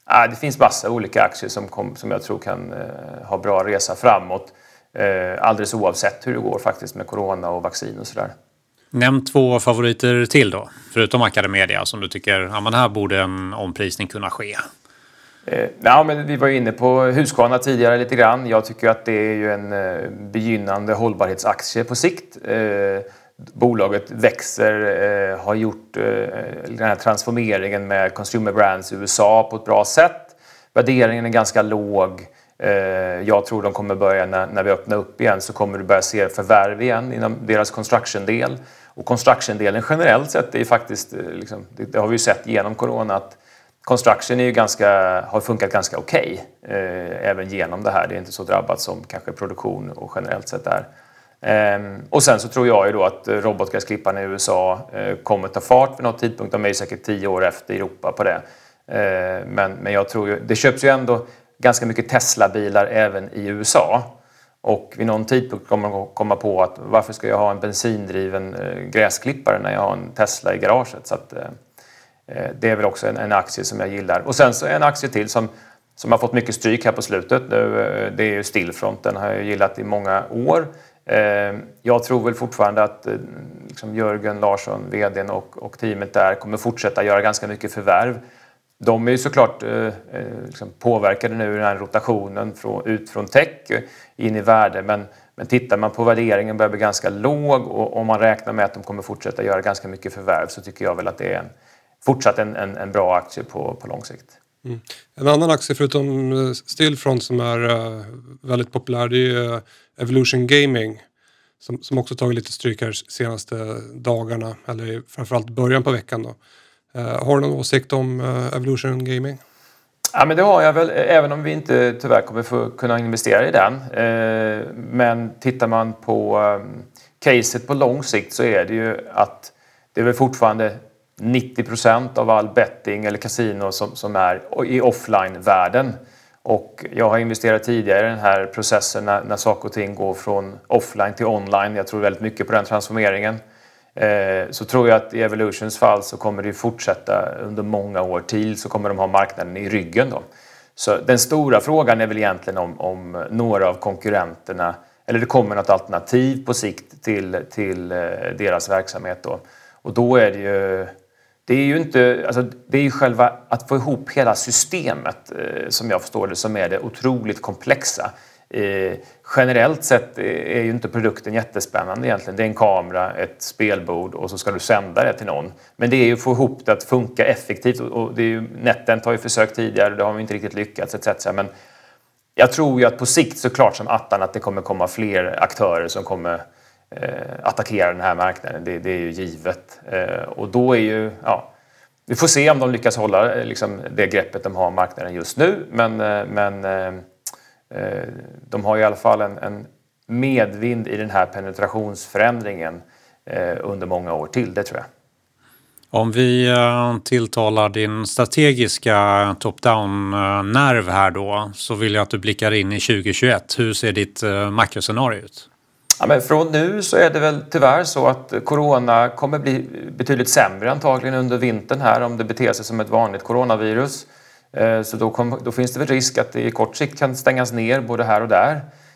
Det finns massa olika aktier som jag tror kan ha bra resa framåt. Alldeles oavsett hur det går faktiskt med corona och vaccin och sådär. Nämn 2 favoriter till då, förutom AcadeMedia, som du tycker, men här borde en omprisning kunna ske. Men vi var inne på Husqvarna tidigare lite grann. Jag tycker att det är ju en begynnande hållbarhetsaktie på sikt. Bolaget växer, har gjort den här transformeringen med consumer brands i USA på ett bra sätt. Värderingen är ganska låg. Jag tror de kommer börja, när vi öppnar upp igen, så kommer du börja se förvärv igen inom deras construction-del. Och construction-delen generellt sett är ju faktiskt, liksom, det har vi ju sett genom corona, att construction är ju har funkat ganska okej, även genom det här. Det är inte så drabbat som kanske produktion och generellt sett är. Och sen så tror jag ju då att robotgräsklipparna i USA kommer ta fart vid någon tidpunkt. De är ju säkert 10 år efter Europa på det. Men jag tror ju, det köps ju ändå ganska mycket Tesla-bilar även i USA. Och vid någon tidpunkt kommer de komma på att varför ska jag ha en bensindriven gräsklippare när jag har en Tesla i garaget. Så att, det är väl också en aktie som jag gillar. Och sen så en aktie till som har fått mycket stryk här på slutet nu. Det är ju Stillfront. Den har jag gillat i många år. Jag tror väl fortfarande att liksom Jörgen Larsson, vdn och teamet där, kommer fortsätta göra ganska mycket förvärv. De är ju såklart liksom påverkade nu i den här rotationen ut från tech in i värde. Men tittar man på värderingen börjar bli ganska låg, och om man räknar med att de kommer fortsätta göra ganska mycket förvärv, så tycker jag väl att det är fortsatt en bra aktie på lång sikt. Mm. En annan aktie förutom Stillfront som är väldigt populär, det är Evolution Gaming som också tagit lite stryk här senaste dagarna, eller framförallt början på veckan då. Har du någon åsikt om Evolution Gaming? Ja, men det har jag väl, även om vi inte tyvärr kommer få kunna investera i den. Men tittar man på caset på lång sikt, så är det ju att det är väl fortfarande 90% av all betting eller kasino som är i offline-världen. Och jag har investerat tidigare i den här processen när saker och ting går från offline till online. Jag tror väldigt mycket på den transformeringen. Så tror jag att i Evolutions fall så kommer det fortsätta under många år till, så kommer de ha marknaden i ryggen då. Så den stora frågan är väl egentligen om några av konkurrenterna, eller det kommer något alternativ på sikt till deras verksamhet då. Och då är det är ju inte, alltså det är ju själva att få ihop hela systemet som jag förstår det, som är det otroligt komplexa. Generellt sett är ju inte produkten jättespännande egentligen. Det är en kamera, ett spelbord, och så ska du sända det till någon. Men det är ju att få ihop det att funka effektivt, och det är ju, NetEnt har ju försökt tidigare, det har vi inte riktigt lyckats etc. Men jag tror ju att på sikt, så klart som attan, att det kommer komma fler aktörer som kommer attackera den här marknaden. Det är ju givet. Och då är ju, vi får se om de lyckas hålla liksom det greppet de har om marknaden just nu. Men de har i alla fall en medvind i den här penetrationsförändringen under många år till, det tror jag. Om vi tilltalar din strategiska top-down-nerv här då, så vill jag att du blickar in i 2021. Hur ser ditt makroscenario ut? Ja, men från nu så är det väl tyvärr så att corona kommer bli betydligt sämre antagligen under vintern här, om det beter sig som ett vanligt coronavirus. Så då finns det väl risk att det i kort sikt kan stängas ner både här och där.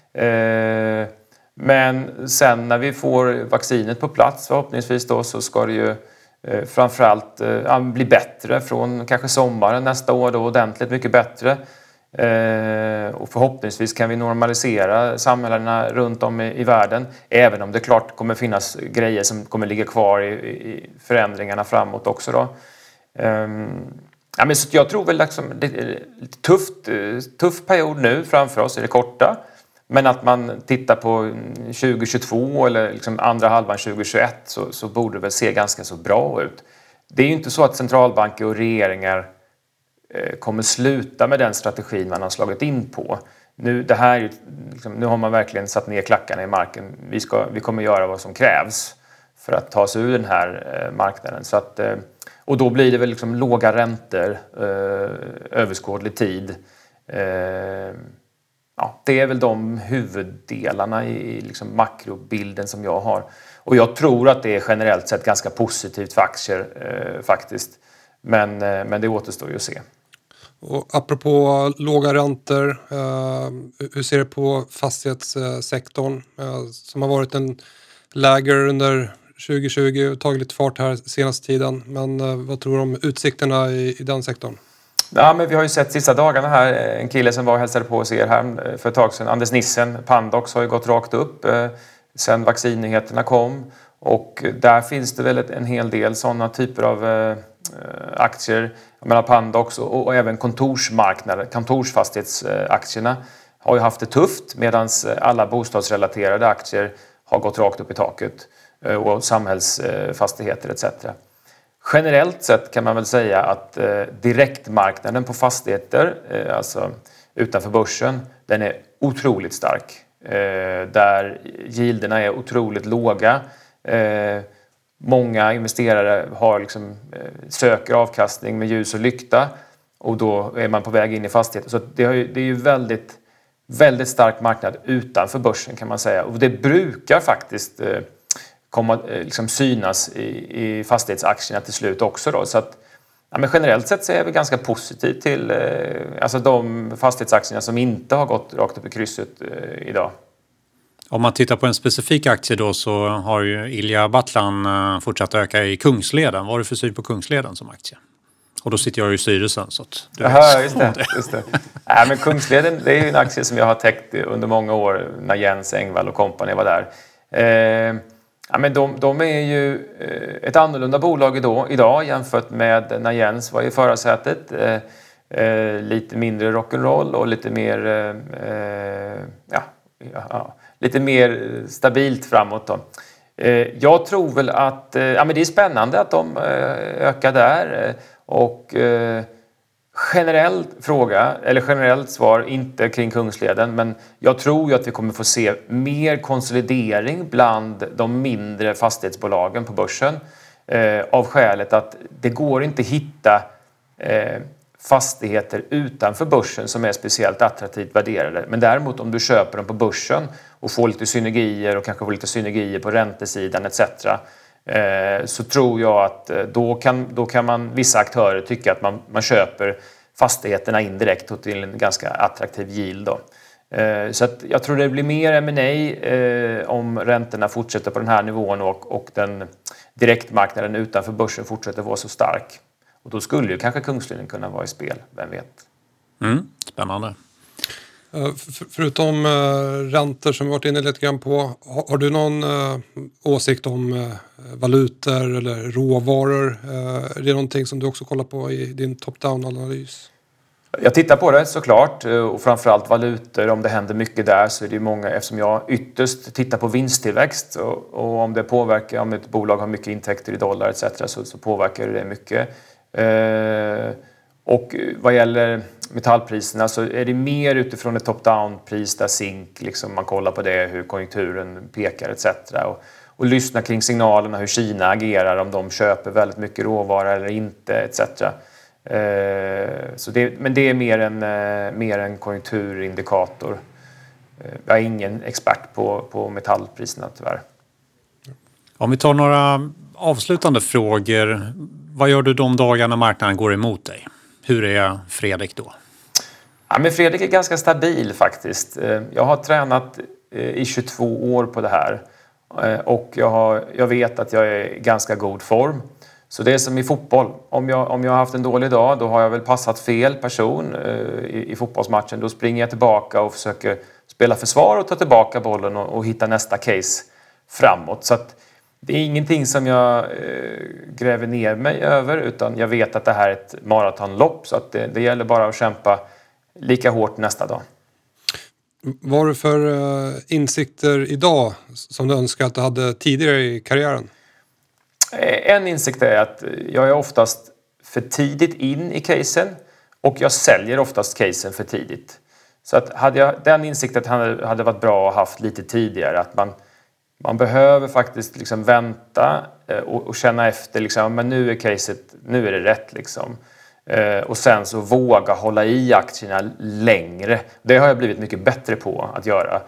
Men sen när vi får vaccinet på plats förhoppningsvis då, så ska det ju framförallt bli bättre från kanske sommaren nästa år då, ordentligt mycket bättre. Och förhoppningsvis kan vi normalisera samhällena runt om i världen, även om det klart kommer finnas grejer som kommer ligga kvar i förändringarna framåt också då. Men så jag tror väl liksom, det är tuff period nu framför oss i det korta, men att man tittar på 2022 eller liksom andra halvan 2021 så borde det väl se ganska så bra ut. Det är ju inte så att centralbanker och regeringar kommer sluta med den strategin man har slagit in på. Nu har man verkligen satt ner klackarna i marken. Vi kommer göra vad som krävs för att ta sig ur den här marknaden. Så att, och då blir det väl liksom låga räntor, överskådlig tid. Det är väl de huvuddelarna i liksom makrobilden som jag har. Och jag tror att det är generellt sett ganska positivt för aktier faktiskt. Men det återstår ju att se. Och apropå låga räntor, hur ser du på fastighetssektorn som har varit en läger under 2020 och tagit lite fart här senaste tiden. Men vad tror du om utsikterna i den sektorn? Ja, men vi har ju sett sista dagarna här, en kille som var och hälsade på oss här för ett tag sedan, Anders Nissen, Pandox, har ju gått rakt upp sen vaccinnyheterna kom. Och där finns det väl en hel del sådana typer av aktier. Jag menar Pandox och även kontorsfastighetsaktierna har ju haft det tufft, medan alla bostadsrelaterade aktier har gått rakt upp i taket, och samhällsfastigheter etc. Generellt sett kan man väl säga att direktmarknaden på fastigheter, alltså utanför börsen, den är otroligt stark. Där yielderna är otroligt låga. Många investerare har söker avkastning med ljus och lykta, och då är man på väg in i fastigheter. Så det är ju väldigt stark marknad utanför börsen, kan man säga. Och det brukar faktiskt synas i fastighetsaktierna till slut också då. Så att, ja, men generellt sett så är vi ganska positiv till de fastighetsaktierna som inte har gått rakt upp i krysset idag. Om man tittar på en specifik aktie då, så har ju Ilija Batljan fortsatt öka i Kungsleden. Vad har du för syn på Kungsleden som aktie? Och då sitter jag i styrelsen, så att du just det. Nej, men Kungsleden, det är ju en aktie som jag har täckt under många år när Jens Engvall och kompani var där. Ja, men de är ju ett annorlunda bolag idag jämfört med när Jens var i förarsätet. Lite mindre rock'n'roll och lite mer lite mer stabilt framåt då. Jag tror väl att men det är spännande att de ökar där, och generellt svar inte kring Kungsleden, men jag tror ju att vi kommer få se mer konsolidering bland de mindre fastighetsbolagen på börsen, av skälet att det går inte hitta fastigheter utanför börsen som är speciellt attraktivt värderade. Men däremot om du köper dem på börsen och får lite synergier och kanske får lite synergier på räntesidan etc. Så tror jag att då kan man, vissa aktörer tycka att man köper fastigheterna indirekt och till en ganska attraktiv yield då. Så att jag tror det blir mer M&A om räntorna fortsätter på den här nivån och den direktmarknaden utanför börsen fortsätter vara så stark. Och då skulle ju kanske Kungsleden kunna vara i spel, vem vet. Spännande. Förutom räntor som vi varit inne lite grann på, har du någon åsikt om valutor eller råvaror? Är det någonting som du också kollar på i din top-down-analys? Jag tittar på det såklart, och framförallt valutor. Om det händer mycket där så är det många, eftersom jag ytterst tittar på vinsttillväxt och om det påverkar, om ett bolag har mycket intäkter i dollar etc. så påverkar det mycket. Och vad gäller metallpriserna så är det mer utifrån ett top-down-pris där zink, man kollar på det, hur konjunkturen pekar etc. Och lyssna kring signalerna, hur Kina agerar, om de köper väldigt mycket råvara eller inte etc. Men det är mer en konjunkturindikator. Jag är ingen expert på metallpriserna tyvärr. Om vi tar några avslutande frågor. Vad gör du de dagar när marknaden går emot dig? Hur är Fredrik då? Ja, men Fredrik är ganska stabil faktiskt. Jag har tränat i 22 år på det här. Och jag vet att jag är i ganska god form. Så det är som i fotboll. Om jag har haft en dålig dag, då har jag väl passat fel person i fotbollsmatchen. Då springer jag tillbaka och försöker spela försvar och ta tillbaka bollen och hitta nästa case framåt. Så att det är ingenting som jag gräver ner mig över, utan jag vet att det här är ett maratonlopp, så att det gäller bara att kämpa lika hårt nästa dag. Vad har du för insikter idag som du önskar att du hade tidigare i karriären? En insikt är att jag är oftast för tidigt in i casen och jag säljer oftast casen för tidigt. Så att den insikten hade varit bra att ha haft lite tidigare, att man behöver faktiskt vänta och känna efter men nu är caset, nu är det rätt och sen så våga hålla i aktierna längre. Det har jag blivit mycket bättre på att göra.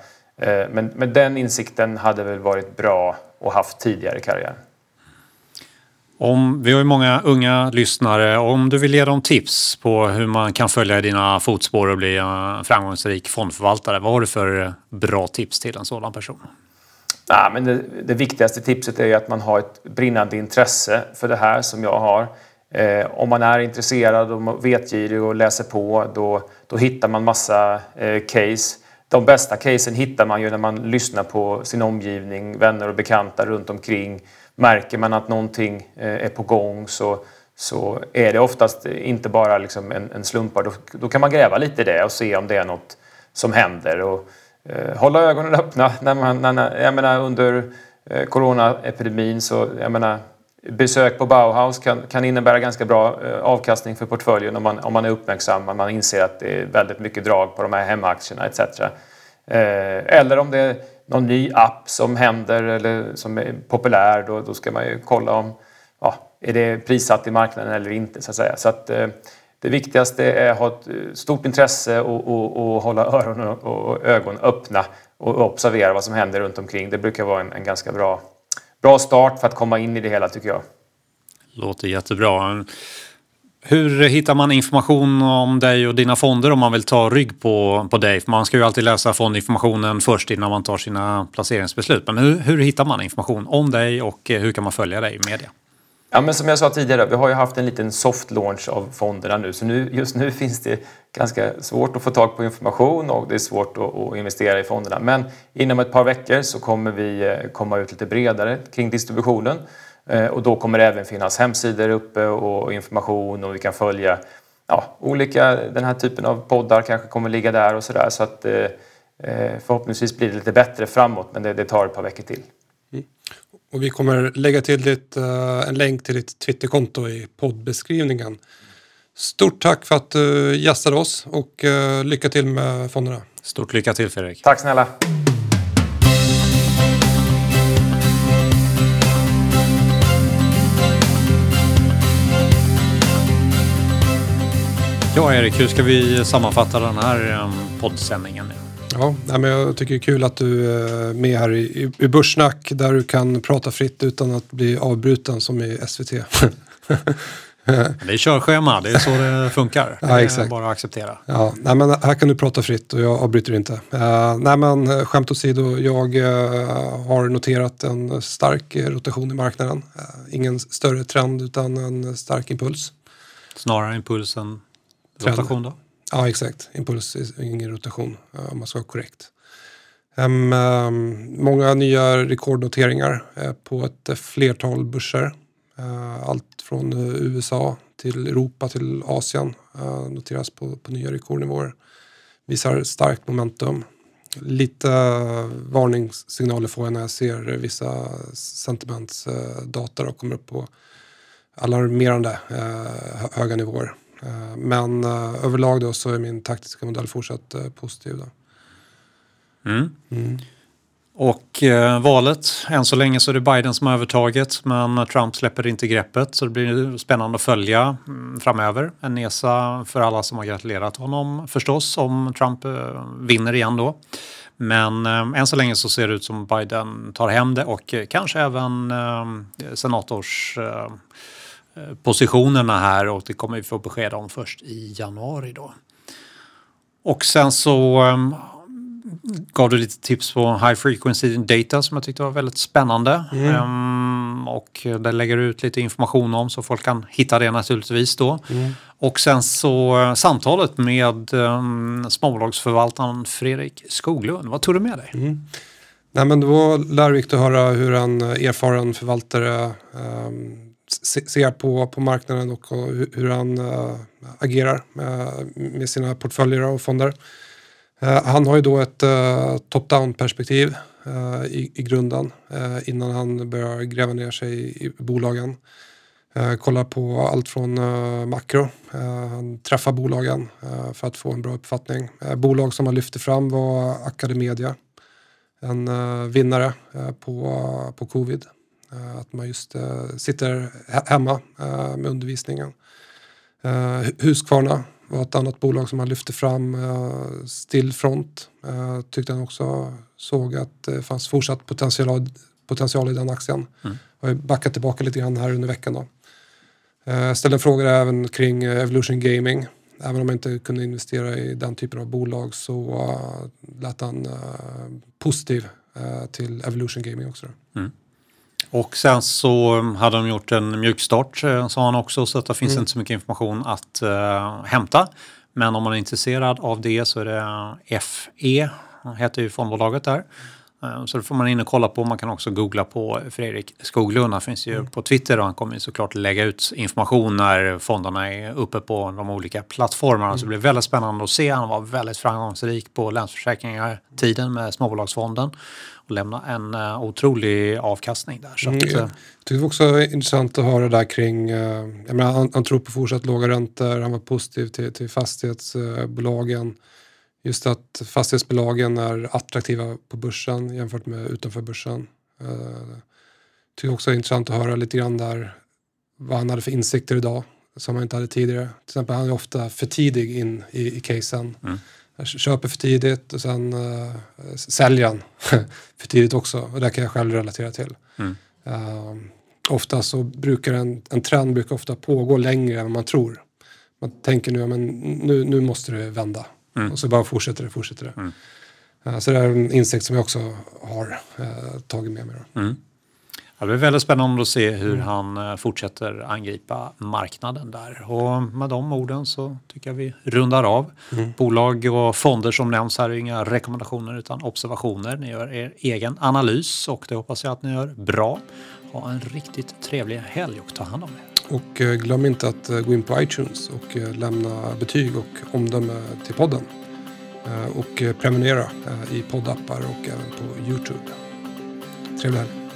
Men den insikten hade väl varit bra att haft tidigare i karriären. Vi har ju många unga lyssnare. Om du vill ge dem tips på hur man kan följa dina fotspår och bli en framgångsrik fondförvaltare, vad har du för bra tips till en sådan person? Ja, men det viktigaste tipset är att man har ett brinnande intresse för det här som jag har. Om man är intresserad och vetgirig och läser på, då hittar man massa case. De bästa casen hittar man ju när man lyssnar på sin omgivning, vänner och bekanta runt omkring. Märker man att någonting är på gång så är det oftast inte bara liksom en slumpar. Då kan man gräva lite i det och se om det är något som händer. Och hålla ögonen öppna. Jag menar, under coronaepidemin så, jag menar, besök på Bauhaus kan innebära ganska bra avkastning för portföljen om man är uppmärksam. Man inser att det är väldigt mycket drag på de här hemmaaktierna etc. Eller om det är någon ny app som händer eller som är populär, då ska man ju kolla om är det prissatt i marknaden eller inte, så att säga. Så att det viktigaste är att ha ett stort intresse och hålla öron och ögon öppna och observera vad som händer runt omkring. Det brukar vara en ganska bra start för att komma in i det hela, tycker jag. Låter jättebra. Hur hittar man information om dig och dina fonder om man vill ta rygg på dig? För man ska ju alltid läsa fondinformationen först innan man tar sina placeringsbeslut. Men hur hittar man information om dig och hur kan man följa dig i media? Ja, men som jag sa tidigare, vi har ju haft en liten soft launch av fonderna nu. Så just nu finns det ganska svårt att få tag på information och det är svårt att investera i fonderna. Men inom ett par veckor så kommer vi komma ut lite bredare kring distributionen. Och då kommer det även finnas hemsidor uppe och information och vi kan följa den här typen av poddar kanske kommer ligga där och sådär. Så att förhoppningsvis blir det lite bättre framåt, men det tar ett par veckor till. Mm. Och vi kommer lägga till en länk till ditt Twitterkonto i poddbeskrivningen. Stort tack för att du gästade oss och lycka till med fonderna. Stort lycka till, Fredrik. Tack snälla. Ja, Erik, hur ska vi sammanfatta den här poddsändningen nu? Ja, men jag tycker det är kul att du är med här i Börssnack där du kan prata fritt utan att bli avbruten som i SVT. Det är körschema, det är så det funkar. Ja, exakt. Det är bara att acceptera. Ja, nej, men här kan du prata fritt och jag avbryter inte. Nej, men skämt åsido, jag har noterat en stark rotation i marknaden. Ingen större trend utan en stark impuls. Snarare impuls än rotation då? Ja, exakt. Impuls är ingen rotation om man ska vara korrekt. Många nya rekordnoteringar på ett flertal börser. Allt från USA till Europa till Asien noteras på nya rekordnivåer. Visar starkt momentum. Lite varningssignaler får jag när jag ser vissa sentimentsdata och kommer upp på alarmerande höga nivåer. Men överlag då så är min taktiska modell fortsatt positiv då. Och valet, än så länge så är det Biden som har övertaget, men Trump släpper inte greppet, så det blir spännande att följa framöver. En nesa för alla som har gratulerat honom förstås om Trump vinner igen då. Men än så länge så ser det ut som Biden tar hem det och kanske även senators positionerna här, och det kommer vi få besked om först i januari då. Och sen så gav du lite tips på high frequency data som jag tyckte var väldigt spännande. Och där lägger du ut lite information om så folk kan hitta det naturligtvis då. Och sen så samtalet med småbolagsförvaltaren Fredrik Skoglund. Vad tog du med dig? Nej, men det var lärorikt att höra hur en erfaren förvaltare ser på marknaden och hur han agerar med sina portföljer och fonder. Han har ju då ett top-down perspektiv i grunden innan han börjar gräva ner sig i bolagen. Kollar på allt från makro. Han träffar bolagen för att få en bra uppfattning. Bolag som han lyfte fram var Academedia. En vinnare på covid. Att man just sitter hemma med undervisningen. Husqvarna var ett annat bolag som han lyfte fram. Stillfront tyckte han också såg att det fanns fortsatt potential i den aktien. har backat tillbaka lite grann här under veckan då. Ställde frågor även kring Evolution Gaming. Även om jag inte kunde investera i den typen av bolag så lät han positiv till Evolution Gaming också. Och sen så hade de gjort en mjukstart, sa han också, så att det finns inte så mycket information att hämta. Men om man är intresserad av det så är det FE, heter ju fondbolaget där. Så det får man in och kolla på. Man kan också googla på Fredrik Skoglund. Han finns ju på Twitter och han kommer ju såklart lägga ut information när fonderna är uppe på de olika plattformarna. Så det blir väldigt spännande att se. Han var väldigt framgångsrik på Länsförsäkringar tiden med småbolagsfonden och lämna en otrolig avkastning där. Så jag tycker det var också intressant att höra där kring, jag menar, han tror på fortsatt låga räntor, han var positiv till fastighetsbolagen. Just att fastighetsbolagen är attraktiva på börsen jämfört med utanför börsen. Tycker också det är intressant att höra lite grann där vad han hade för insikter idag som han inte hade tidigare. Till exempel han är ofta för tidig in i casen. Köper för tidigt och sen säljer han för tidigt också. Och det kan jag själv relatera till. Ofta så brukar en trend brukar ofta pågå längre än man tror. Man tänker nu måste det vända. Och så bara fortsätter det. Så det är en insikt som jag också har tagit med mig. Ja, det är väldigt spännande att se hur han fortsätter angripa marknaden där. Och med de orden så tycker jag vi rundar av. Bolag och fonder som nämns här är inga rekommendationer utan observationer. Ni gör er egen analys och det hoppas jag att ni gör bra. Ha en riktigt trevlig helg och ta hand om er. Och glöm inte att gå in på iTunes och lämna betyg och omdöme till podden. Och prenumerera i poddappar och även på YouTube. Trevlig helg.